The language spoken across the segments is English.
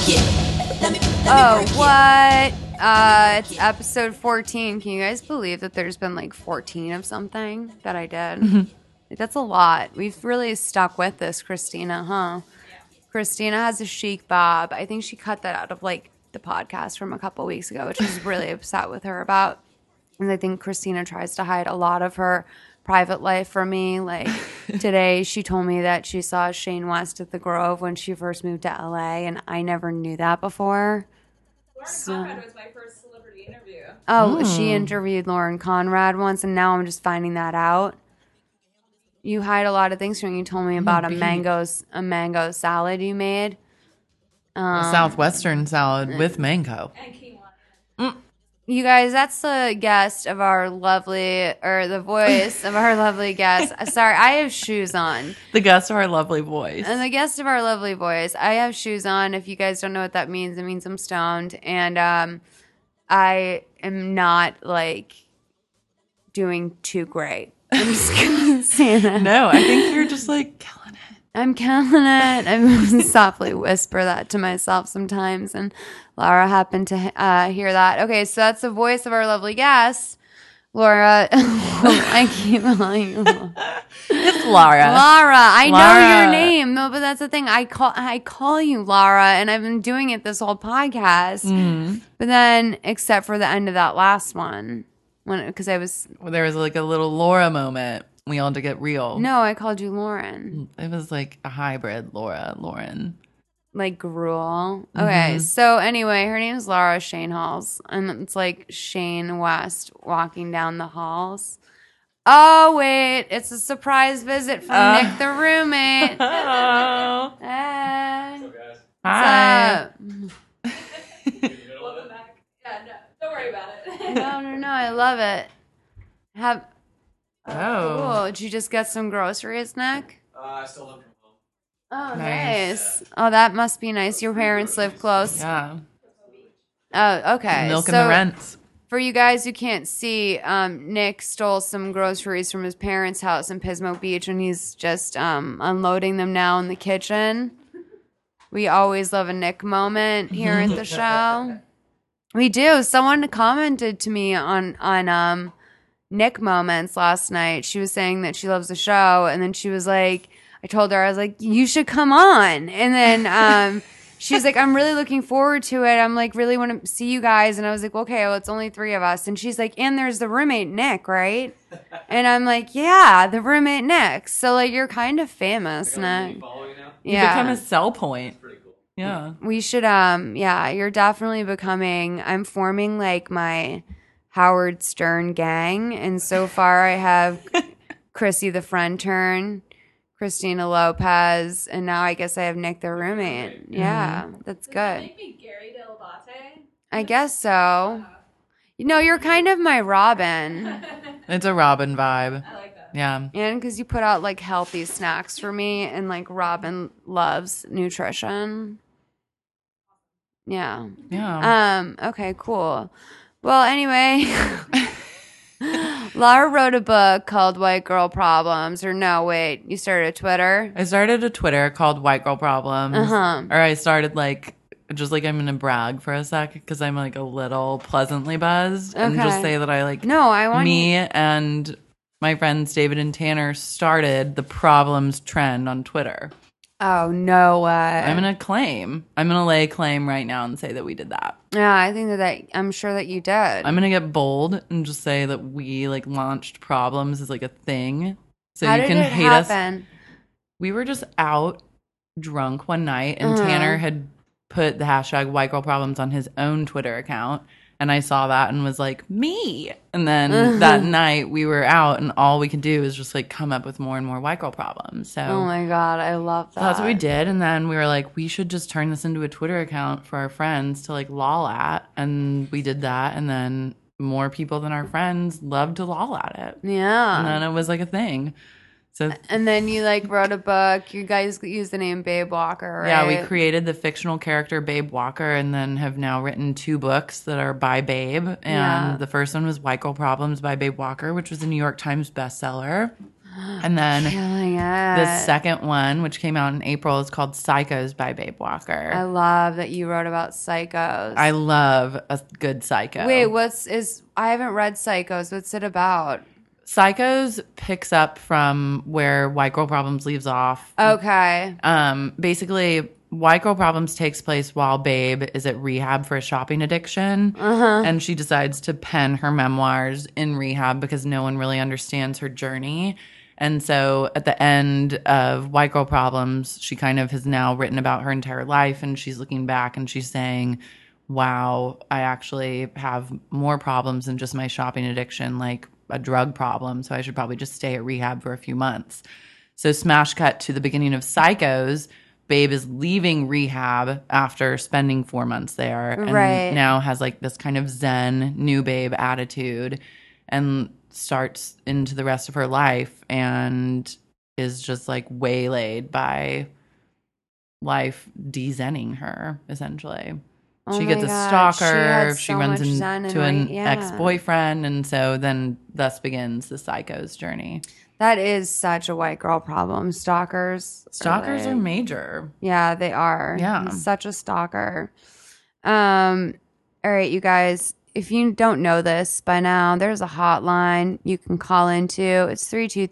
Oh, what? It's episode 14. Can you guys believe that there's been like 14 of something that I did? Like, that's a lot. We've really stuck with this, Christina, huh? Christina has a chic bob. I think she cut that out of like the podcast from a couple weeks ago, which I was really upset with her about. And I think Christina tries to hide a lot of her private life from me. Like today, she told me that she saw Shane West at the Grove when she first moved to LA, and I never knew that before. Lauren Conrad was my first celebrity interview. Oh, she interviewed Lauren Conrad once, and now I'm just finding that out. You hide a lot of things from me. You told me about a mango salad you made. A southwestern salad with mango. And quinoa. You guys, that's the guest of our lovely, or the voice of our lovely guest. Sorry, I have shoes on. The guest of our lovely voice. And the guest of our lovely voice. I have shoes on. If you guys don't know what that means, it means I'm stoned. And I am not, like, doing too great. I'm just going to say that. No, I think you're just, like, killing it. I'm killing it. I softly whisper that to myself sometimes, and Laura happened to hear that. Okay, so that's the voice of our lovely guest, Laura. I keep calling you It's Laura. Laura. I know your name. No, but that's the thing. I call you Laura, and I've been doing it this whole podcast. But then, except for the end of that last one, because I was There was, like, a little Laura moment. We all had to get real. no, I called you Lauren. It was like a hybrid Lauren. Like gruel. Okay, so anyway, her name is Laura Shane Halls, and it's like Shane West walking down the halls. Oh wait, it's a surprise visit from Nick the roommate. Oh. Hey, Hi. what's Welcome back. Yeah, no, don't worry about it. up? No, I love it. Oh. Cool. Did you just get some groceries, Nick? I still live from home. Oh, Nice. nice. Oh, that must be nice. Your parents live close. Yeah. Oh, okay. Milk so, and the rents. For you guys who can't see, Nick stole some groceries from his parents' house in Pismo Beach, and he's just unloading them now in the kitchen. We always love a Nick moment here at the show. We do. Someone commented to me on Nick moments last night. She was saying that she loves the show, and then she was like, I told her, I was like, you should come on. And then she was like, I'm really looking forward to it. I'm like, really want to see you guys. And I was like, well, okay, well, it's only 3 of us. And she's like, and there's the roommate, Nick, right? And I'm like, yeah, the roommate, Nick. So, like, you're kind of famous, Nick. Following now? You become Yeah. a sell point. Pretty cool. Yeah. We should, yeah, you're definitely becoming, I'm forming, like, my Howard Stern gang. And so far I have Chrissy the friend turn, Christina Lopez, and now I guess I have Nick the roommate. Yeah, that's Does that good. make me Gary Delabate? I guess so. You know, you're kind of my Robin. It's a Robin vibe. I like that. Yeah. And because you put out like healthy snacks for me, and like Robin loves nutrition. Yeah. Yeah. Okay, cool. Well, anyway, Laura wrote a book called White Girl Problems. Or no, wait, you started a Twitter? I started a Twitter called White Girl Problems. Uh-huh. Or I started like, just like I'm going to brag for a sec because I'm like a little pleasantly buzzed. And just Okay. say that I like, No, I want me and my friends David and Tanner started the problems trend on Twitter. Oh, no way. I'm going to lay claim right now and say that we did that. Yeah, I think that I'm sure that you did. I'm going to get bold and just say that we like launched problems as like a thing. So How you did can it hate us. happen? We were just out drunk one night and Tanner had put the hashtag white girl problems on his own Twitter account. And I saw that and was like, me. And then that night we were out and all we could do is just like come up with more and more white girl problems. So Oh my God, I love that. that's what we did. And then we were like, we should just turn this into a Twitter account for our friends to like lol at. And we did that. And then more people than our friends loved to lol at it. And Yeah. then it was like a thing. So And then you like wrote a book. You guys used the name Babe Walker, right? yeah, we created the fictional character Babe Walker and then have now written 2 books that are by Babe. And Yeah. the first one was White Girl Problems by Babe Walker, which was a New York Times bestseller. And then Killing the it. second one, which came out in April, is called Psychos by Babe Walker. I love that you wrote about Psychos. I love a good psycho. Wait, I haven't read Psychos. What's it about? Psychos picks up from where White Girl Problems leaves off. Okay. Basically, White Girl Problems takes place while Babe is at rehab for a shopping addiction. And she decides to pen her memoirs in rehab because no one really understands her journey. And so at the end of White Girl Problems, she kind of has now written about her entire life, and she's looking back and she's saying, wow, I actually have more problems than just my shopping addiction, like a drug problem. So I should probably just stay at rehab for a few months. So smash cut to the beginning of Psychos. Babe is leaving rehab after spending 4 months there, and Right. now has like this kind of zen new babe attitude, and starts into the rest of her life and is just like waylaid by life de-zenning her, essentially. Oh She my gets a God. She stalker, had she so runs much zen into and, an like, yeah. ex-boyfriend, and so then thus begins the Psychos journey. That is such a white girl problem. Stalkers. Stalkers are like- major. Yeah, they are. Yeah. He's such a stalker. All right, you guys. If you don't know this by now, there's a hotline you can call into. It's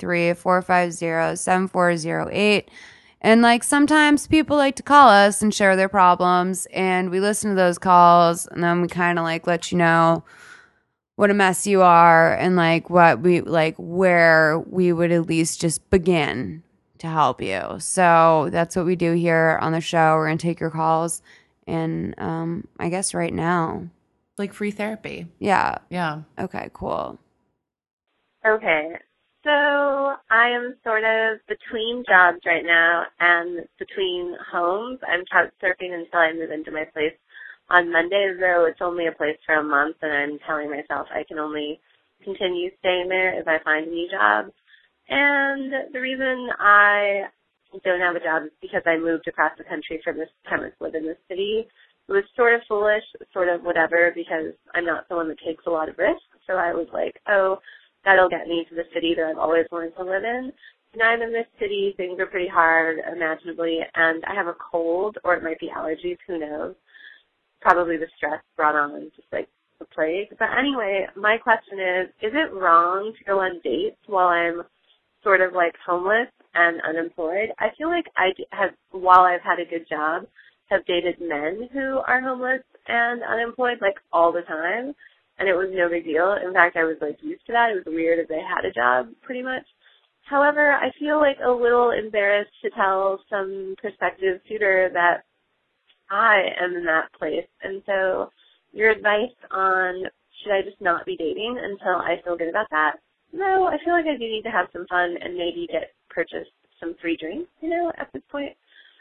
323-450-7408. And like sometimes people like to call us and share their problems, and we listen to those calls, and then we kind of like let you know what a mess you are, and like what we like, where we would at least just begin to help you. So that's what we do here on the show. We're gonna take your calls, and I guess right now, Like free therapy. yeah. Yeah. Okay, cool. Okay, so I am sort of between jobs right now and between homes. I'm couch surfing until I move into my place on Monday, though it's only a place for a month, and I'm telling myself I can only continue staying there if I find a new job. And the reason I don't have a job is because I moved across the country for this time to live in this city. It was sort of foolish, sort of whatever, because I'm not someone that takes a lot of risks. So I was like, oh, that'll get me to the city that I've always wanted to live in. Now I'm in this city, things are pretty hard, imaginably, and I have a cold, or it might be allergies, who knows. Probably the stress brought on just like the plague. But anyway, my question is it wrong to go on dates while I'm sort of like homeless and unemployed? I feel like I have, while I've had a good job, have dated men who are homeless and unemployed like all the time, and it was no big deal. In fact, I was like used to that. It was weird if they had a job pretty much. However, I feel like a little embarrassed to tell some prospective suitor that I am in that place. And so your advice on should I just not be dating until I feel good about that? No, I feel like I do need to have some fun and maybe purchase some free drinks, at this point.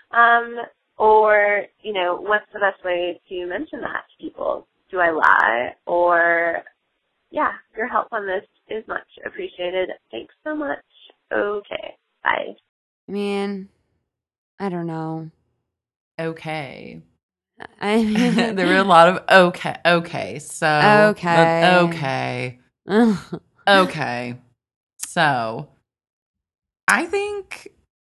Or, what's the best way to mention that to people? Do I lie? Or, yeah, your help on this is much appreciated. Thanks so much. Okay, bye. I mean, I don't know. Okay. I mean, There were a lot of okay. So Okay. okay. So I think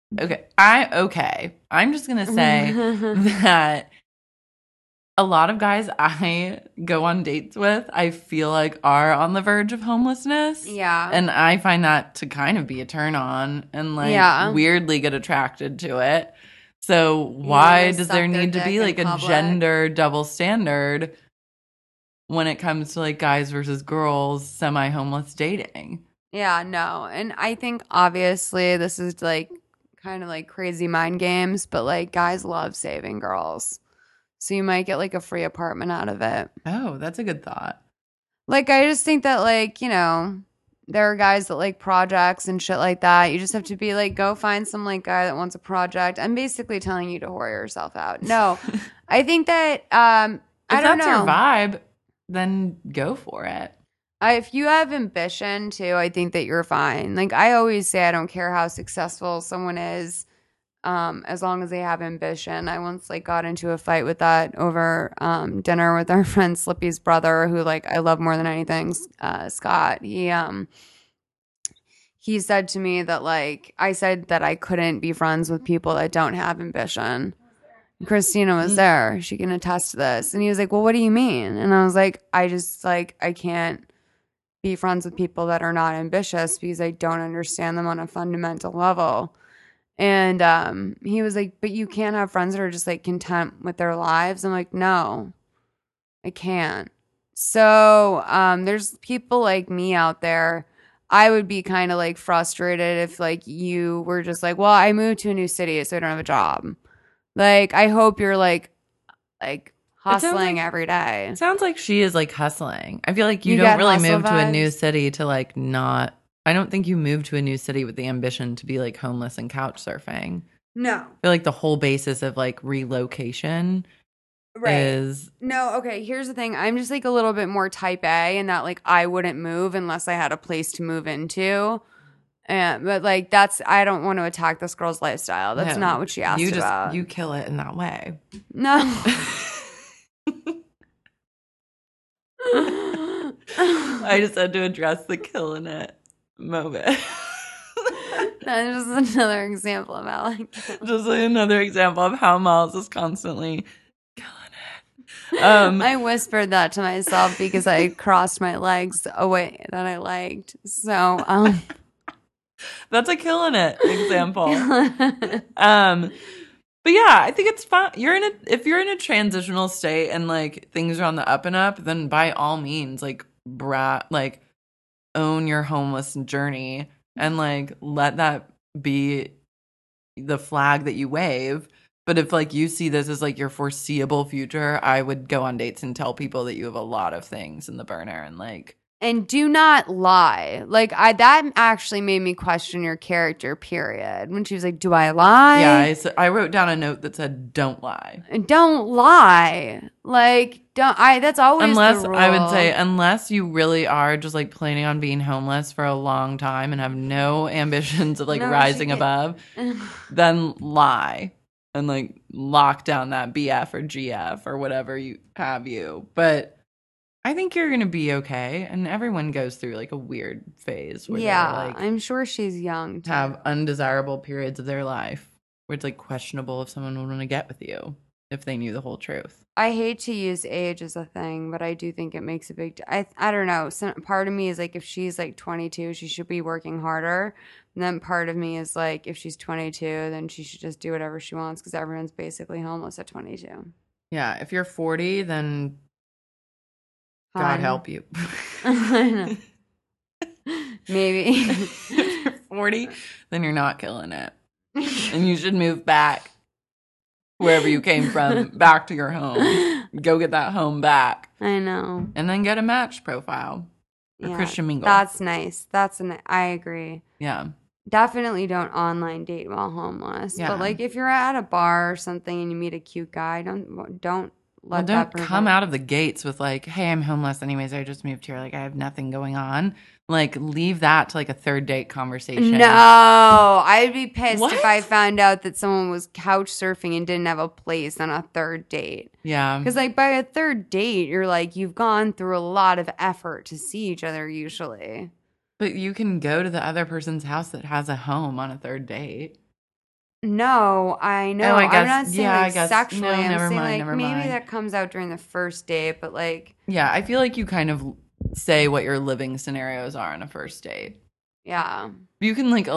I'm just gonna say that a lot of guys I go on dates with, I feel like are on the verge of homelessness. Yeah. And I find that to kind of be a turn on and like Yeah. weirdly get attracted to it. So why wanna does suck there their need to dick be in like a public? gender double standard when it comes to like guys versus girls semi-homeless dating? Yeah, no. And I think obviously this is like kind of like crazy mind games, but like guys love saving girls. So you might get like a free apartment out of it. Oh, that's a good thought. Like I just think that like, there are guys that like projects and shit like that. You just have to be like, go find some like guy that wants a project. I'm basically telling you to whore yourself out. No, I think that I If don't that's know. your vibe, then go for it. If you have ambition too, I think that you're fine. Like I always say, I don't care how successful someone is, as long as they have ambition. I once like got into a fight with that over dinner with our friend Slippy's brother, who like I love more than anything, Scott. he said to me that, like, I said that I couldn't be friends with people that don't have ambition. Christina was there. She can attest to this. And he was like, well, what do you mean? And I was like, I just, like, I can't be friends with people that are not ambitious because I don't understand them on a fundamental level. And he was like, but you can't have friends that are just, like, content with their lives. I'm like, no, I can't. So there's people like me out there. I would be kind of, like, frustrated if, like, you were just like, well, I moved to a new city, so I don't have a job. Like, I hope you're, like hustling every day. It sounds like she is, like, hustling. I feel like you You don't get really hustle move to a new vibes? city to, like, not. I don't think you move to a new city with the ambition to be, like, homeless and couch surfing. No. I feel like the whole basis of, like, relocation is. No, okay, here's the thing. I'm just, like, a little bit more type A in that, like, I wouldn't move unless I had a place to move into. But, like, I don't want to attack this girl's lifestyle. That's No, not what she asked about. You kill it in that way. No. I just had to address the killing it moment. That's just another example of how, like, Just like another example of how Miles is constantly killing it. I whispered that to myself because I crossed my legs away that I liked. So, That's a killing it example. But yeah, I think it's fun. If you're in a transitional state and, like, things are on the up and up, then by all means, like, own your homeless journey and, like, let that be the flag that you wave. But if, like, you see this as, like, your foreseeable future, I would go on dates and tell people that you have a lot of things in the burner and, like. And do not lie. Like, that actually made me question your character, period. When she was like, do I lie? Yeah, I wrote down a note that said, don't lie. Don't lie. Like, that's always Unless, the rule. I would say, unless you really are just, like, planning on being homeless for a long time and have no ambitions of, like, No, rising she above, then lie and, like, lock down that BF or GF or whatever you have you. But I think you're going to be okay. And everyone goes through, like, a weird phase where yeah, they're, like, I'm sure she's young, too. have undesirable periods of their life where it's, like, questionable if someone would want to get with you if they knew the whole truth. I hate to use age as a thing, but I do think it makes a big I don't know. Part of me is like, if she's, like, 22, she should be working harder. And then part of me is like, if she's 22, then she should just do whatever she wants because everyone's basically homeless at 22. Yeah, if you're 40, then God help you. I know. Maybe. If you're 40, then you're not killing it. And you should move back wherever you came from, back to your home. Go get that home back. I know. And then get a Match profile. A Yeah, Christian Mingle. That's nice. I agree. Yeah. Definitely don't online date while homeless. Yeah. But, like, if you're at a bar or something and you meet a cute guy, don't let that don't come out of the gates with, like, hey, I'm homeless anyways. I just moved here. Like, I have nothing going on. Like, leave that to, like, a third date conversation. No, I'd be pissed What? if I found out that someone was couch surfing and didn't have a place on a third date. Yeah. Because, like, by a third date, you're like, you've gone through a lot of effort to see each other usually. But you can go to the other person's house that has a home on a third date. No, I know. Oh, I guess- I'm not saying, yeah, I like, guess- sexually. no, I'm never saying, mind, like, never maybe mind. that comes out during the first date, but, like, Yeah, I feel like you kind of say what your living scenarios are on a first date. yeah. You can, like,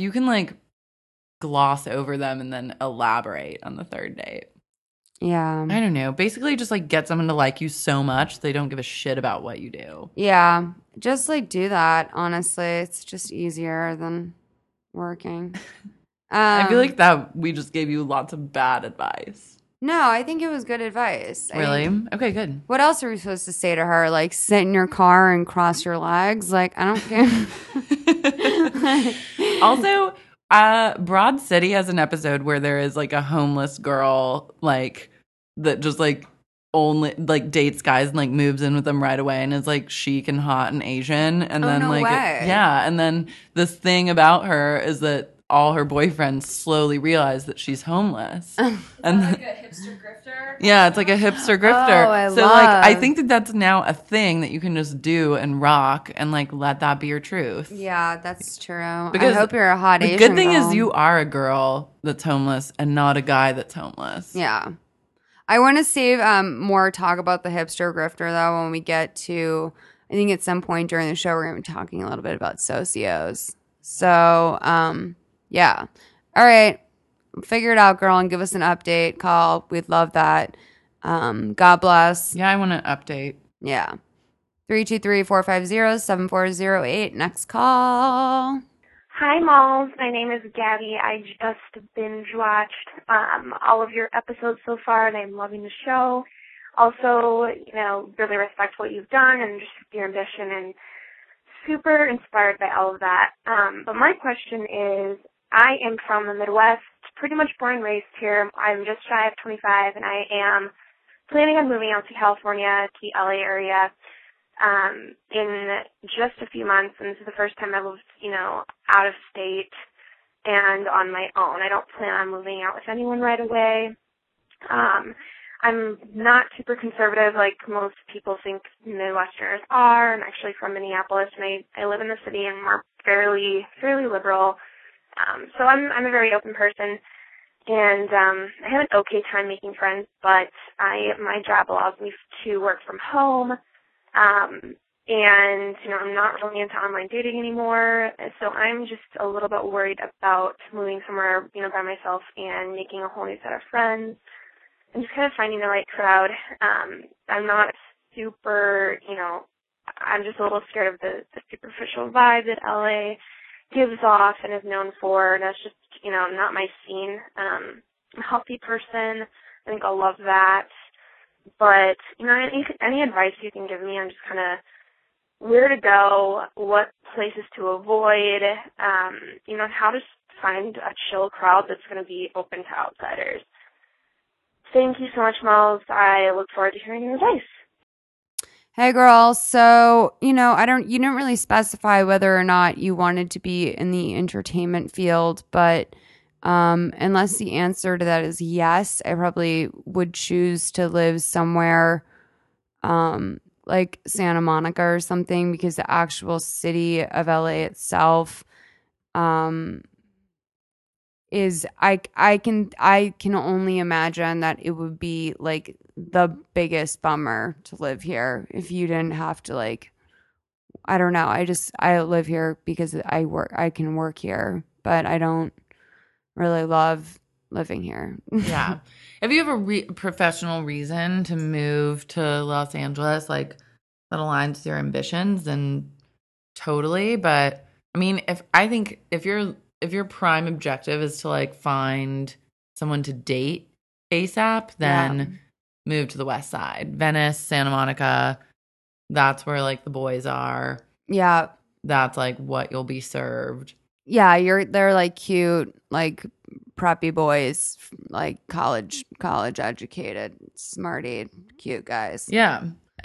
gloss over them and then elaborate on the third date. Yeah. I don't know. Basically, just, like, get someone to like you so much they don't give a shit about what you do. Yeah. Just, like, do that, honestly. It's just easier than working. I feel like that we just gave you lots of bad advice. No, I think it was good advice. Really? Okay, good. What else are we supposed to say to her? Like, sit in your car and cross your legs? Like, I don't care. Also, Broad City has an episode where there is, like, a homeless girl, like, that just, like, only, like, dates guys and, like, moves in with them right away and is, like, chic and hot and Asian. And Oh, then, no like, way. yeah. And then this thing about her is that all her boyfriends slowly realize that she's homeless. And like a hipster grifter. yeah, it's like a hipster grifter. I so like I love- think that that's now a thing that you can just do and rock and like let that be your truth. Yeah, that's true. Because I hope you're a hot The Asian good thing girl. is you are a girl that's homeless and not a guy that's homeless. Yeah. I want to save more talk about the hipster grifter, though, when we get to, I think at some point during the show, we're going to be talking a little bit about socios. So, yeah. All right. Figure it out, girl, and give us an update. Call. We'd love that. God bless. Yeah, I want to update. Yeah. 323-450-7408. Next call. Hi, Malls. My name is Gabby. I just binge watched all of your episodes so far, and I'm loving the show. Also, really respect what you've done and just your ambition, and super inspired by all of that. But my question is, I am from the Midwest, pretty much born and raised here. I'm just shy of 25, and I am planning on moving out to California, to the LA area, in just a few months, and this is the first time I've lived, out of state and on my own. I don't plan on moving out with anyone right away. I'm not super conservative like most people think Midwesterners are. I'm actually from Minneapolis, and I live in the city, and we're fairly liberal. So I'm a very open person, and I have an okay time making friends, but my job allows me to work from home. And, I'm not really into online dating anymore, so I'm just a little bit worried about moving somewhere, by myself and making a whole new set of friends and just kind of finding the right crowd. I'm not super, I'm just a little scared of the superficial vibe that LA gives off and is known for. That's just, not my scene. I'm a healthy person. I think I'll love that. But, any advice you can give me on just kind of where to go, what places to avoid, how to find a chill crowd that's going to be open to outsiders. Thank you so much, Miles. I look forward to hearing your advice. Hey, girl. So, you didn't really specify whether or not you wanted to be in the entertainment field, but unless the answer to that is yes, I probably would choose to live somewhere like Santa Monica or something, because the actual city of LA itself is I can only imagine that it would be like the biggest bummer to live here if you didn't have to, like, I don't know. I live here because I can work here, but I don't really love living here. Yeah. If you have a professional reason to move to Los Angeles, like that aligns with your ambitions, then totally. But I mean, if your prime objective is to like find someone to date ASAP, then move to the West Side, Venice, Santa Monica. That's where like the boys are. Yeah. That's like what you'll be served. Yeah, they're like cute, like preppy boys, like college educated, smarty, cute guys. Yeah.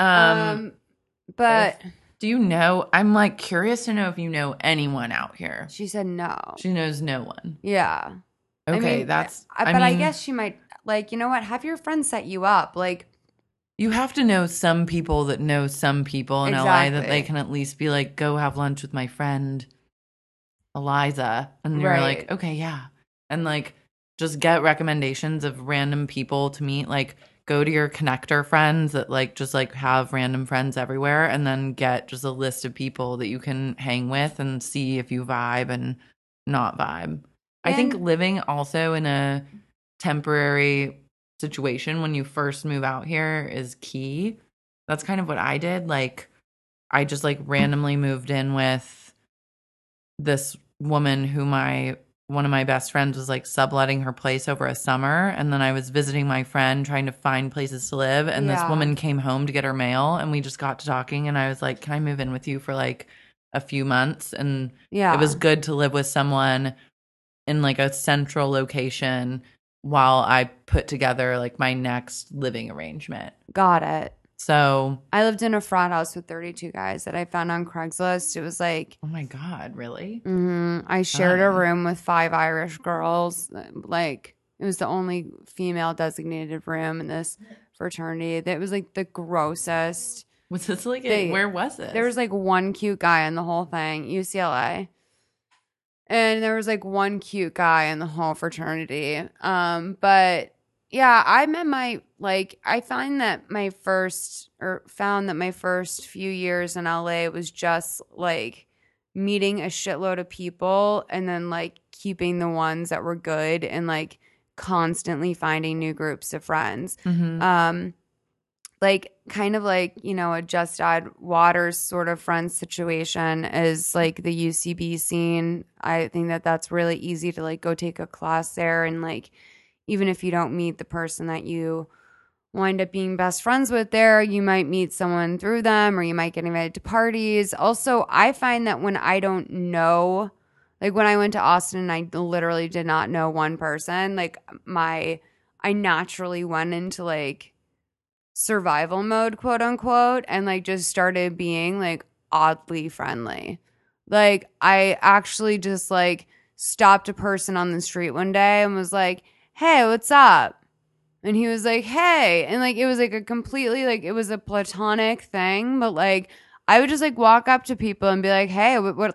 But do you know? I'm like curious to know if you know anyone out here. she said no. She knows no one. Yeah. Okay, but I guess she might, like, you know what? Have your friends set you up. Like, you have to know some people that know some people in LA that they can at least be like, go have lunch with my friend Eliza. And you're like, okay, yeah. And like, just get recommendations of random people to meet. Like, go to your connector friends that like just like have random friends everywhere, and then get just a list of people that you can hang with and see if you vibe and not vibe. I think living also in a temporary situation when you first move out here is key. That's kind of what I did. Like, I just like randomly moved in with this woman who one of my best friends was like subletting her place over a summer, and then I was visiting my friend trying to find places to live, and this woman came home to get her mail, and we just got to talking, and I was like, can I move in with you for like a few months? And it was good to live with someone in like a central location while I put together like my next living arrangement. Got it. So, I lived in a frat house with 32 guys that I found on Craigslist. It was like, oh my God, really? I shared a Fun. room with 5 Irish girls. Like, it was the only female designated room in this fraternity. That was like the grossest. Was this like, where was it? There was like one cute guy in the whole thing, UCLA. And there was like one cute guy in the whole fraternity. But yeah, I found that my first few years in LA was just like meeting a shitload of people and then like keeping the ones that were good and like constantly finding new groups of friends. Like kind of like, you know, a Just Add Waters sort of friend situation is like the UCB scene. I think that that's really easy to like go take a class there, and like even if you don't meet the person that you wind up being best friends with there, you might meet someone through them, or you might get invited to parties. Also, I find that when I don't know, like when I went to Austin and I literally did not know one person, like I naturally went into like survival mode, quote unquote, and like just started being like oddly friendly. Like I actually just like stopped a person on the street one day and was like, "Hey, what's up?" And he was like, "Hey." And like it was like a completely like it was a platonic thing, but like I would just like walk up to people and be like, "Hey, what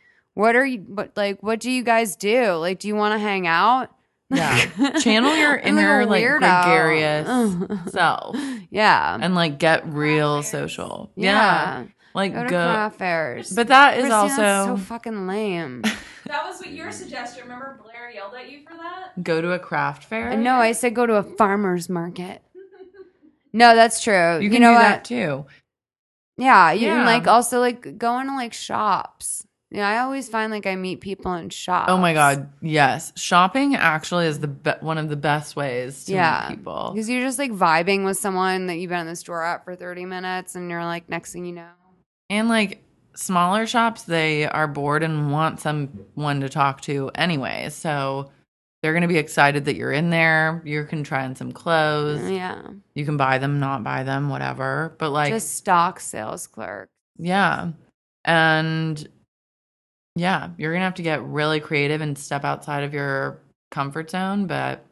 do you guys do? Like, do you want to hang out?" Yeah. Channel your inner like gregarious self. Yeah. And like get real social. Yeah. Like go to craft fairs. But that is Christine, also that's so fucking lame. That was what your suggestion. Remember Blair yelled at you for that? go to a craft fair. No, I said go to a farmer's market. No, that's true. You can know do what? that too. Yeah, you Yeah. can like also like go into like shops. Yeah, I always find like I meet people in shops. Oh my God, yes. Shopping actually is one of the best ways to meet people. Because you're just like vibing with someone that you've been in the store at for 30 minutes and you're like, next thing you know. And like smaller shops, they are bored and want someone to talk to anyway. So they're going to be excited that you're in there. You can try on some clothes. Yeah. You can buy them, not buy them, whatever. But like, just stock sales clerk. yeah. And yeah, you're going to have to get really creative and step outside of your comfort zone. But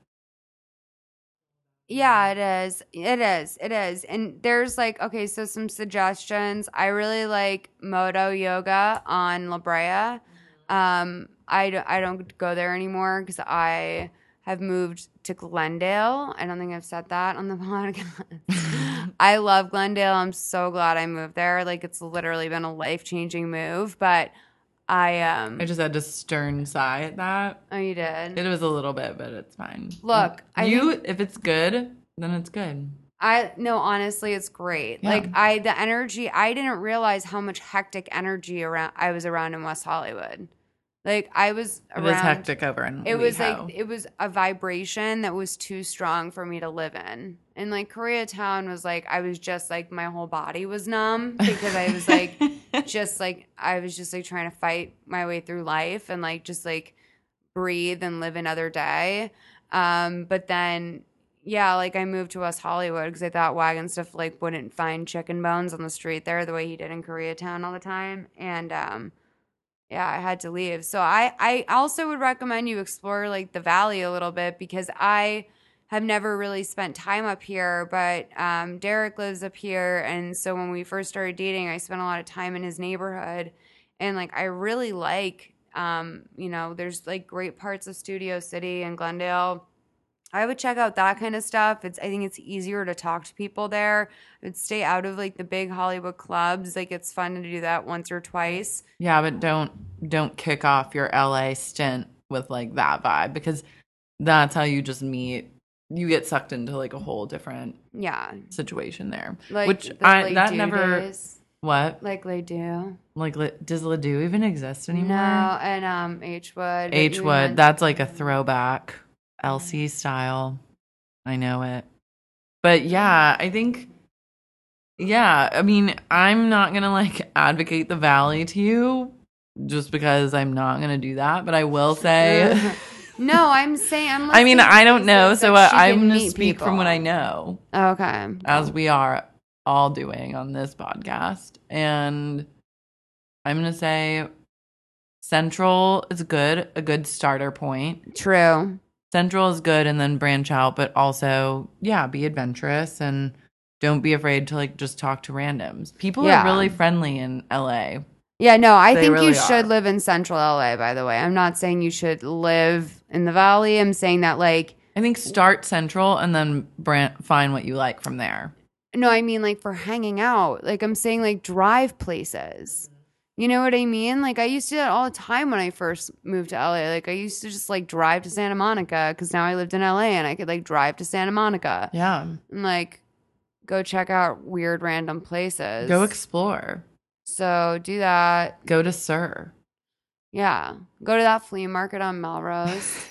yeah, it is. It is. It is. And there's like, okay, so some suggestions. I really like Moto Yoga on La Brea. I don't go there anymore because I have moved to Glendale. I don't think I've said that on the podcast. I love Glendale. I'm so glad I moved there. Like it's literally been a life-changing move, but I just had to stern sigh at that. Oh, you did? It was a little bit, but it's fine. Look, if it's good, then it's good. No, honestly, it's great. Yeah. Like the energy, I didn't realize how much hectic energy I was around in West Hollywood. Like I was around. It was hectic over in It was WeHo. like it was a vibration that was too strong for me to live in. And like Koreatown was like I was just like my whole body was numb because I was like I was just like trying to fight my way through life and like just like breathe and live another day. But then yeah, like I moved to West Hollywood because I thought Wagon Stuff like wouldn't find chicken bones on the street there the way he did in Koreatown all the time. And yeah, I had to leave. So I also would recommend you explore like the valley a little bit because I have never really spent time up here, but Derek lives up here. And so when we first started dating, I spent a lot of time in his neighborhood. And like I really like, there's like great parts of Studio City and Glendale. I would check out that kind of stuff. I think it's easier to talk to people there. I would stay out of like the big Hollywood clubs. Like it's fun to do that once or twice. Yeah, but don't kick off your LA stint with like that vibe because that's how you just meet. You get sucked into like a whole different situation there. Like which days. What? Like Ledoux. Like does Ledoux even exist anymore? No, and H Wood. H Wood. That's like a throwback. LC style. I know it. But yeah, I think, I mean, I'm not going to like advocate the valley to you just because I'm not going to do that. But I will say. No, I'm saying. I mean, I don't know. So I'm going to speak from what I know. Okay. As we are all doing on this podcast. And I'm going to say Central is good, a good starter point. True. Central is good, and then branch out, but also, yeah, be adventurous and don't be afraid to like just talk to randoms. People Yeah. are really friendly in LA. Yeah, no, I They think really you should are. live in Central LA, by the way. I'm not saying you should live in the Valley. I'm saying that, like, I think start Central and then find what you like from there. no, I mean, like, for hanging out. Like, I'm saying, like, drive places. You know what I mean? Like, I used to do that all the time when I first moved to LA. Like, I used to just, like, drive to Santa Monica because now I lived in LA and I could, like, drive to Santa Monica Yeah. and, like, go check out weird random places. Go explore. So do that. Go to Sir. Yeah. Go to that flea market on Melrose.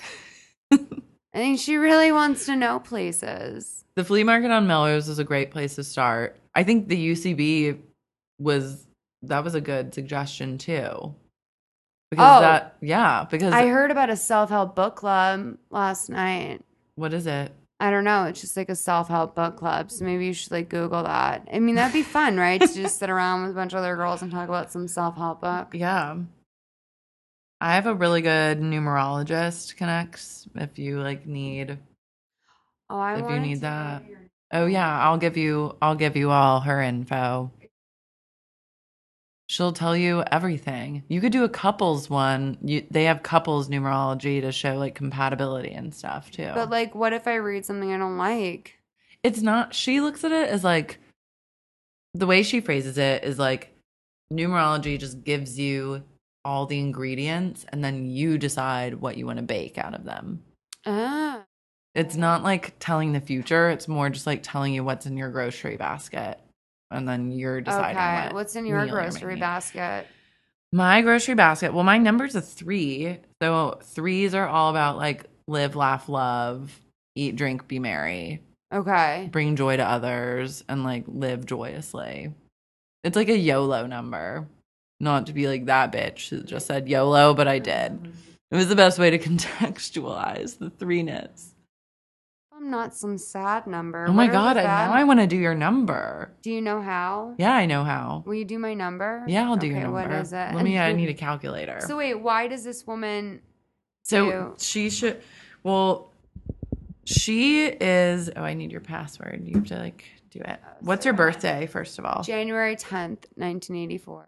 I think she really wants to know places. The flea market on Melrose is a great place to start. I think the UCB was a good suggestion too. Because because I heard about a self-help book club last night. what is it? I don't know. It's just like a self-help book club. So maybe you should like Google that. I mean, that'd be fun, right? To just sit around with a bunch of other girls and talk about some self-help book. Yeah. I have a really good numerologist connects if you like need Oh, I if you wanted need to that. know your- Oh yeah, I'll give you all her info. She'll tell you everything. You could do a couples one. They have couples numerology to show like compatibility and stuff too. But like, what if I read something I don't like? It's not, she looks at it as like, the way she phrases it is like numerology just gives you all the ingredients and then you decide what you want to bake out of them. Ah. It's not like telling the future. It's more just like telling you what's in your grocery basket. And then you're deciding Okay. What's in your meal you're grocery making. basket? My grocery basket. Well, my number's a 3. So 3s are all about like live, laugh, love, eat, drink, be merry, Okay. bring joy to others, and like live joyously. It's like a YOLO number. Not to be like that bitch who just said YOLO, but I did. It was the best way to contextualize the 3-ness. I'm not some sad number. Oh my What are God, the bad- now I want to do your number. Do you know how? Yeah, I know how. Will you do my number? Yeah, I'll do Okay, your number. What is it? I need a calculator. So wait, why does this woman So do- she should, well, she is, oh, I need your password. You have to like do it. What's your birthday, first of all? January 10th, 1984.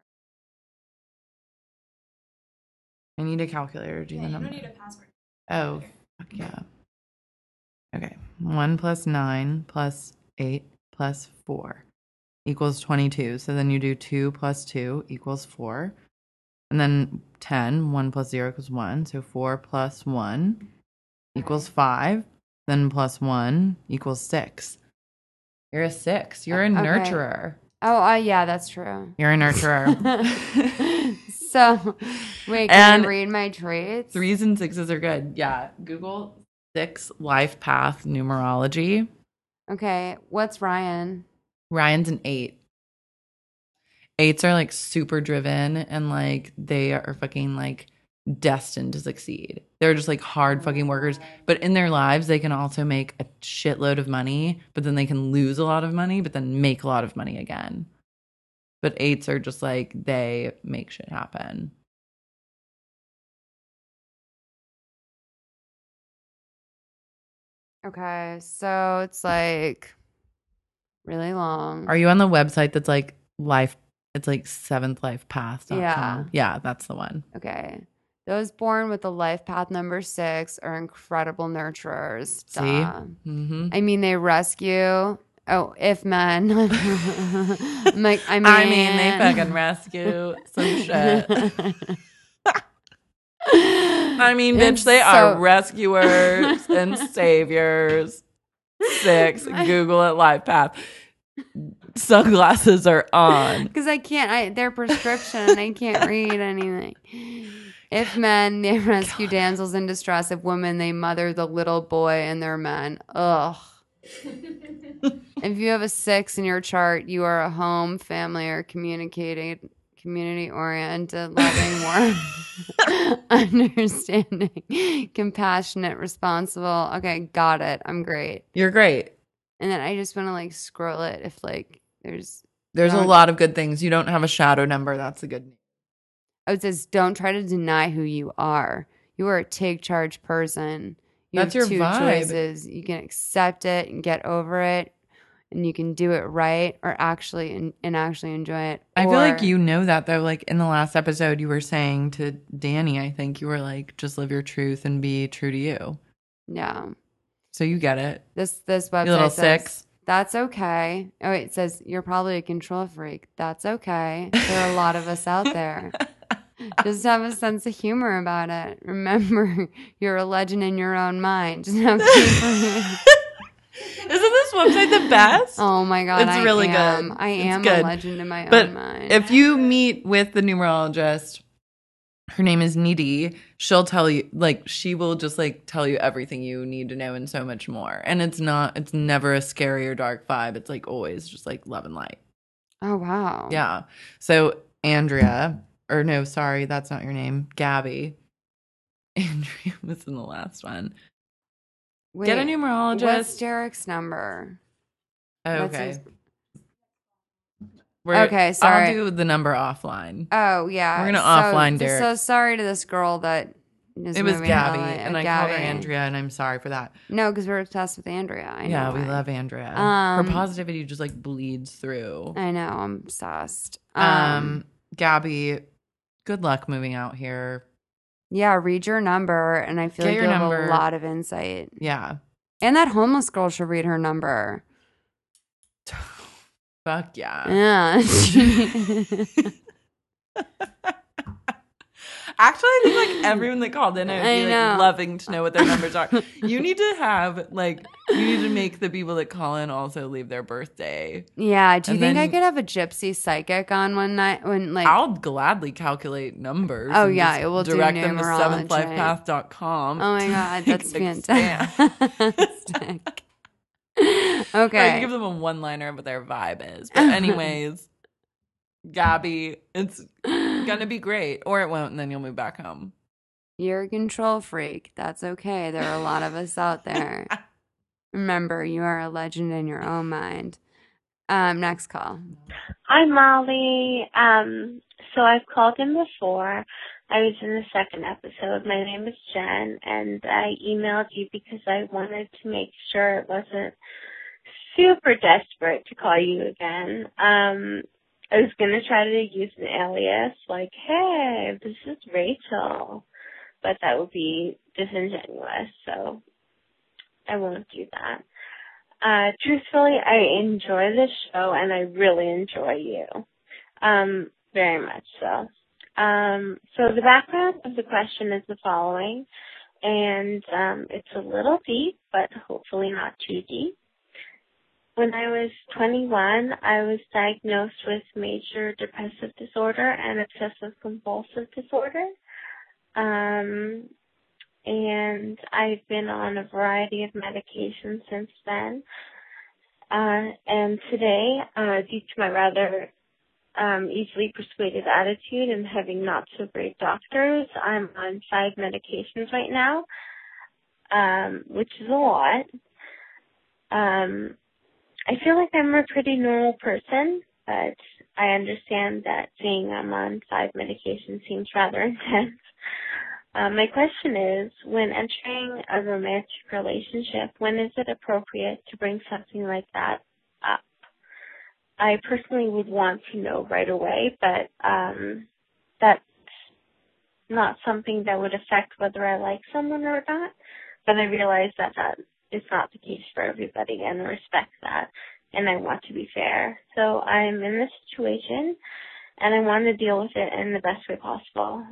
I need a calculator to do Yeah, the you number. don't need a password. Oh, fuck yeah. Okay. 1 + 9 + 8 + 4 equals 22. So then you do 2 + 2 = 4. And then 10, 1 + 0 = 1. So 4 + 1 = 5. Then +1 = 6. You're a 6. You're a Okay. nurturer. Oh, yeah, that's true. You're a nurturer. So, wait, can And I read my traits? 3s and 6s are good. Yeah. Google 6 life path numerology. Okay, what's Ryan? Ryan's an 8. 8s are like super driven and like they are fucking like destined to succeed. They're just like hard fucking workers. But in their lives, they can also make a shitload of money, but then they can lose a lot of money, but then make a lot of money again. But 8s are just like they make shit happen. Okay, so it's like really long. Are you on the website that's like life? It's like 7thlifepath.com. Yeah. Yeah, that's the one. Okay. Those born with the life path number 6 are incredible nurturers. See? Duh. Mm-hmm. I mean, they rescue. Oh, if men. I'm like, I mean, they fucking rescue some shit. I mean, bitch, It's they are so- rescuers and saviors. 6, Google it, life path. Sunglasses are on. Because I can't, they're prescription and I can't read anything. If men, they rescue damsels in distress. If women, they mother the little boy and their men. Ugh. If you have a 6 in your chart, you are a home, family, or community-oriented, loving, warm, understanding, compassionate, responsible. Okay, got it. I'm great. You're great. And then I just want to like scroll it if like There's a don't- lot of good things. You don't have a shadow number. That's a good name. Oh, it says, don't try to deny who you are. You are a take charge person. That's your two vibe. choices. You can accept it and get over it, and you can do it right, or actually actually enjoy it. I feel like Or- you know that though. Like in the last episode, you were saying to Danny, I think you were like, just live your truth and be true to you. Yeah. So you get it. This website You little says, six. that's okay. Oh, wait, it says you're probably a control freak. That's okay. There are a lot of us out there. Just have a sense of humor about it. Remember, you're a legend in your own mind. Just have faith. Isn't this website the best? Oh my god, It's really good. I It's am good. a legend in my But own mind. if you meet with the numerologist, her name is Needy, she'll tell you, like, she will just like tell you everything you need to know and so much more. And it's never a scary or dark vibe. It's like always just like love and light. Oh wow. Yeah. So Andrea, or no, sorry, that's not your name. Gabby. Andrea was in the last one. Wait, Get a numerologist. what's Derek's number? What's Okay. his- We're- Okay, sorry. I'll do the number offline. Oh yeah. We're gonna offline Derek. So sorry to this girl that is It was moving Gabby, to LA. and I called her Andrea, and I'm sorry for that. No, because we're obsessed with Andrea. I know Yeah, we why. love Andrea. Her Um, positivity just like bleeds through. I know. I'm obsessed. Gabby, good luck moving out here. Yeah, read your number, and I feel Get like your you have number. a lot of insight. Yeah. And that homeless girl should read her number. Fuck yeah. Yeah. Actually, I think like everyone that called in, I'd I be know. like loving to know what their numbers are. You need to make the people that call in also leave their birthday. Yeah. Do you And think I then- could have a gypsy psychic on one night when like I'll gladly calculate numbers. Oh, and yeah, just it will do direct them to numerology. seventhlifepath.com. Oh my god, that's Expand. fantastic. I Okay. can give them a one-liner of what their vibe is. But anyways, Gabby, it's gonna be great, or it won't, and then you'll move back home. You're a control freak. That's okay. There are a lot of us out there. Remember, you are a legend in your own mind. Next call. Hi, Molly. So I've called in before. I was in the second episode. My name is Jen, and I emailed you because I wanted to make sure it wasn't super desperate to call you again. I was going to try to use an alias, like, hey, this is Rachel, but that would be disingenuous, so I won't do that. Truthfully, I enjoy this show, and I really enjoy you. Very much so. So the background of the question is the following, and it's a little deep, but hopefully not too deep. When I was 21, I was diagnosed with major depressive disorder and obsessive compulsive disorder. And I've been on a variety of medications since then. And today, due to my rather easily persuaded attitude and having not so great doctors, I'm on 5 medications right now, which is a lot. I feel like I'm a pretty normal person, but I understand that saying I'm on 5 medications seems rather intense. My question is, when entering a romantic relationship, when is it appropriate to bring something like that up? I personally would want to know right away, but that's not something that would affect whether I like someone or not. But I realize that that is not the case for everybody, and I respect that, and I want to be fair. So I'm in this situation, and I want to deal with it in the best way possible.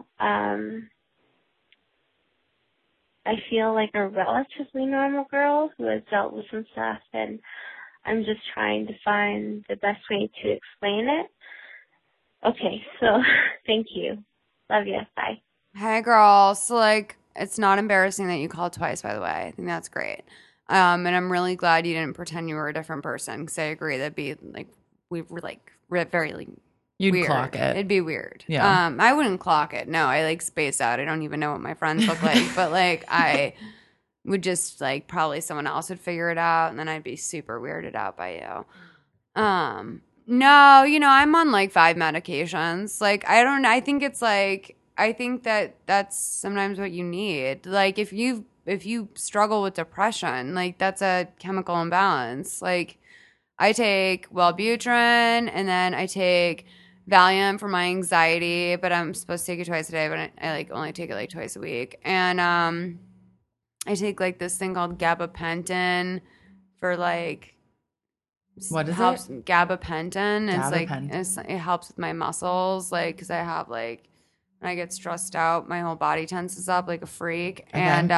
I feel like a relatively normal girl who has dealt with some stuff, and I'm just trying to find the best way to explain it. Okay, so thank you. Love you. Bye. Hey, girl. So, like, it's not embarrassing that you called twice, by the way. I think that's great. And I'm really glad you didn't pretend you were a different person, because I agree that'd be, like, we were, like, very, like, You'd weird. clock it. It'd be weird. Yeah. I wouldn't clock it. No, I, like, space out. I don't even know what my friends look like. But, like, I would just, like, probably someone else would figure it out, and then I'd be super weirded out by you. No, I'm on like 5 medications. Like, I think it's like, I think that that's sometimes what you need. Like, if you struggle with depression, like that's a chemical imbalance. Like, I take Wellbutrin and then I take Valium for my anxiety, but I'm supposed to take it twice a day, but I like only take it like twice a week. And I take like this thing called gabapentin for like What is helps it? gabapentin. It's like Gabapentin. it helps with my muscles, like because I have like when I get stressed out, my whole body tenses up like a freak. Okay. And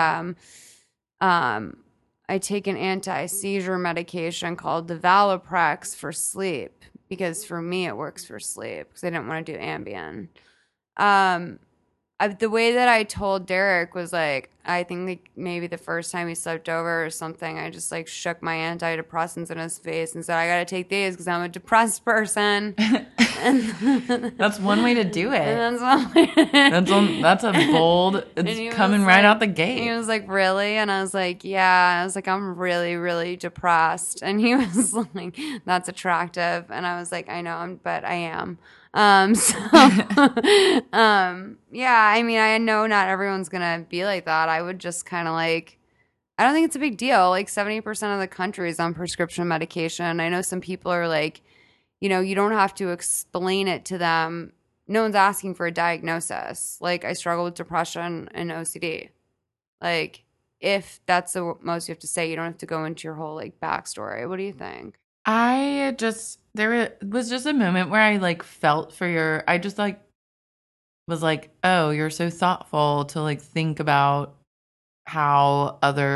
I take an anti-seizure medication called the Valoprex for sleep because for me it works for sleep because I didn't want to do Ambien. The way that I told Derek was like, I think like maybe the first time he slept over or something, I just like shook my antidepressants in his face and said, I got to take these because I'm a depressed person. That's one way to do it. And that's one way. That's a bold, it's coming right out the gate. He was like, really? And I was like, yeah. I was like, I'm really, really depressed. And he was like, that's attractive. And I was like, I know, but I am. Yeah, I mean, I know not everyone's gonna be like that. I would just kind of like, I don't think it's a big deal. Like 70% of the country is on prescription medication. I know some people are like, you don't have to explain it to them. No one's asking for a diagnosis. Like, I struggle with depression and OCD. Like, if that's the most you have to say, you don't have to go into your whole like backstory. What do you think? There was just a moment where I like felt for I just like was like, oh, you're so thoughtful to like think about how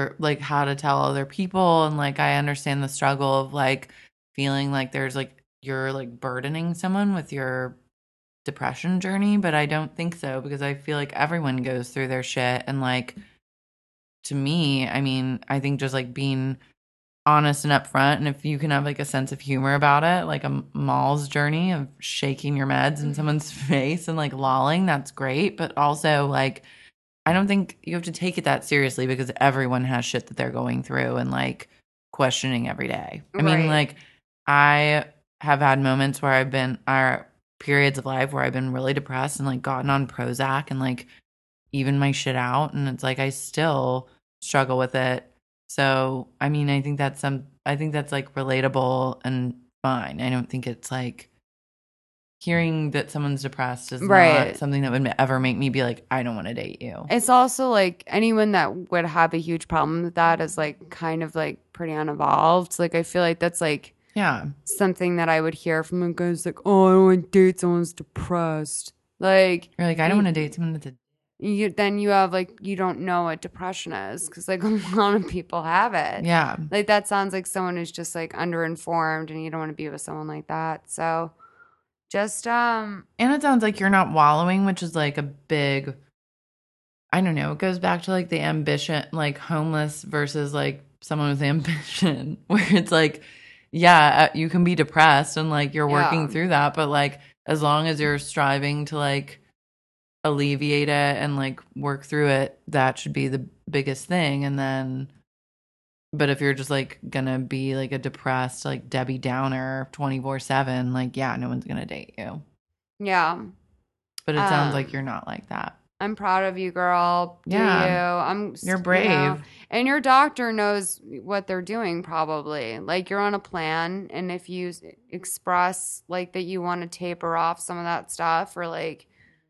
to tell other people. And like, I understand the struggle of like feeling like there's like, you're like burdening someone with your depression journey. But I don't think so because I feel like everyone goes through their shit. And like, to me, I mean, I think just like being honest and upfront, and if you can have like a sense of humor about it, like a Mal's journey of shaking your meds in someone's face and like lolling, that's great. But also like, I don't think you have to take it that seriously because everyone has shit that they're going through and like questioning every day. I mean, like, I have had moments where periods of life where I've been really depressed and like gotten on Prozac and like even my shit out, and it's like I still struggle with it. So, I mean, I think that's like relatable and fine. I don't think it's like hearing that someone's depressed is not something that would ever make me be like, I don't want to date you. It's also like anyone that would have a huge problem with that is like kind of like pretty unevolved. Like, I feel like that's like something that I would hear from a guy who's like, oh, I don't want to date someone who's depressed. Like, you're like, I don't want to date someone that's then you have like, you don't know what depression is because like a lot of people have it. Yeah. Like, that sounds like someone who's just like underinformed and you don't want to be with someone like that. So just and it sounds like you're not wallowing, which is like a big, I don't know, it goes back to like the ambition, like homeless versus like someone with ambition, where it's like, yeah, you can be depressed and like you're working through that, but like as long as you're striving to like alleviate it and like work through it, that should be the biggest thing. And then, but if you're just like gonna be like a depressed like Debbie Downer 24/7, like, yeah, no one's gonna date you. Yeah, but it sounds like you're not like that. I'm proud of you, girl. You're brave. And your doctor knows what they're doing, probably. Like, you're on a plan, and if you express like that you want to taper off some of that stuff, or like,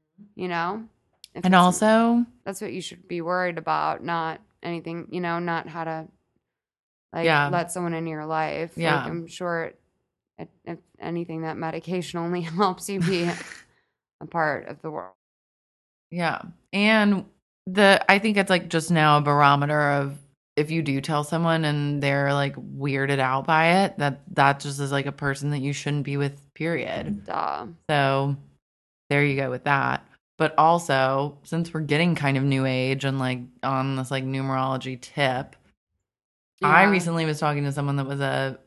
and also that's what you should be worried about, not anything, not how to like let someone into your life. Yeah. Like, I'm sure if anything, that medication only helps you be a part of the world. Yeah. And I think it's like just now a barometer of if you do tell someone and they're like weirded out by it, that just is like a person that you shouldn't be with, period. Duh. So there you go with that. But also, since we're getting kind of new age and like on this like numerology tip, I recently was talking to someone that was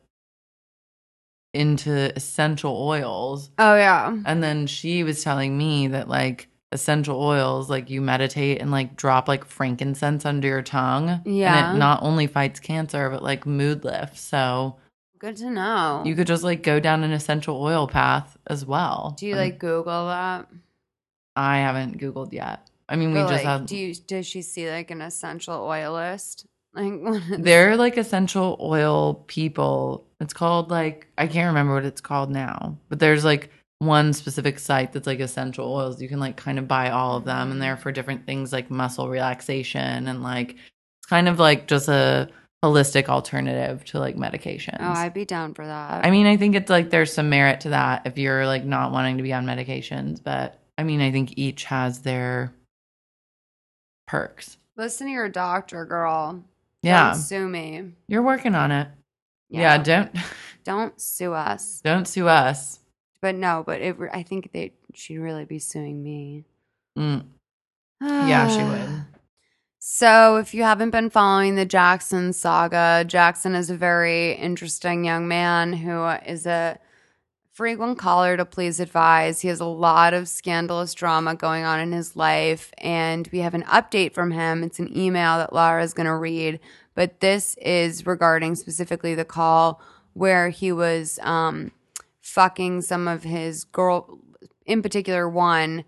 into essential oils. Oh, yeah. And then she was telling me that like essential oils, like you meditate and like drop like frankincense under your tongue. Yeah. And it not only fights cancer, but like mood lifts. So Good to know. You could just like go down an essential oil path as well. Do you like Google that? I haven't Googled yet. I mean, we But, just like, have. does she see like an essential oil list? Like They're like essential oil people. It's called like, I can't remember what it's called now, but there's like one specific site that's like essential oils. You can like kind of buy all of them, and they're for different things like muscle relaxation, and like it's kind of like just a holistic alternative to like medications. Oh, I'd be down for that. I mean, I think it's like there's some merit to that if you're like not wanting to be on medications, but I mean, I think each has their perks. Listen to your doctor, girl. Yeah. Don't sue me. You're working on it. Yeah, don't sue us. don't sue us. But no, but I think she'd really be suing me. Yeah, she would. So if you haven't been following the Jackson saga, Jackson is a very interesting young man who is a frequent caller to Please Advise. He has a lot of scandalous drama going on in his life, and we have an update from him. It's an email that Laura is going to read, but this is regarding specifically the call where he was fucking some of his girl, in particular one,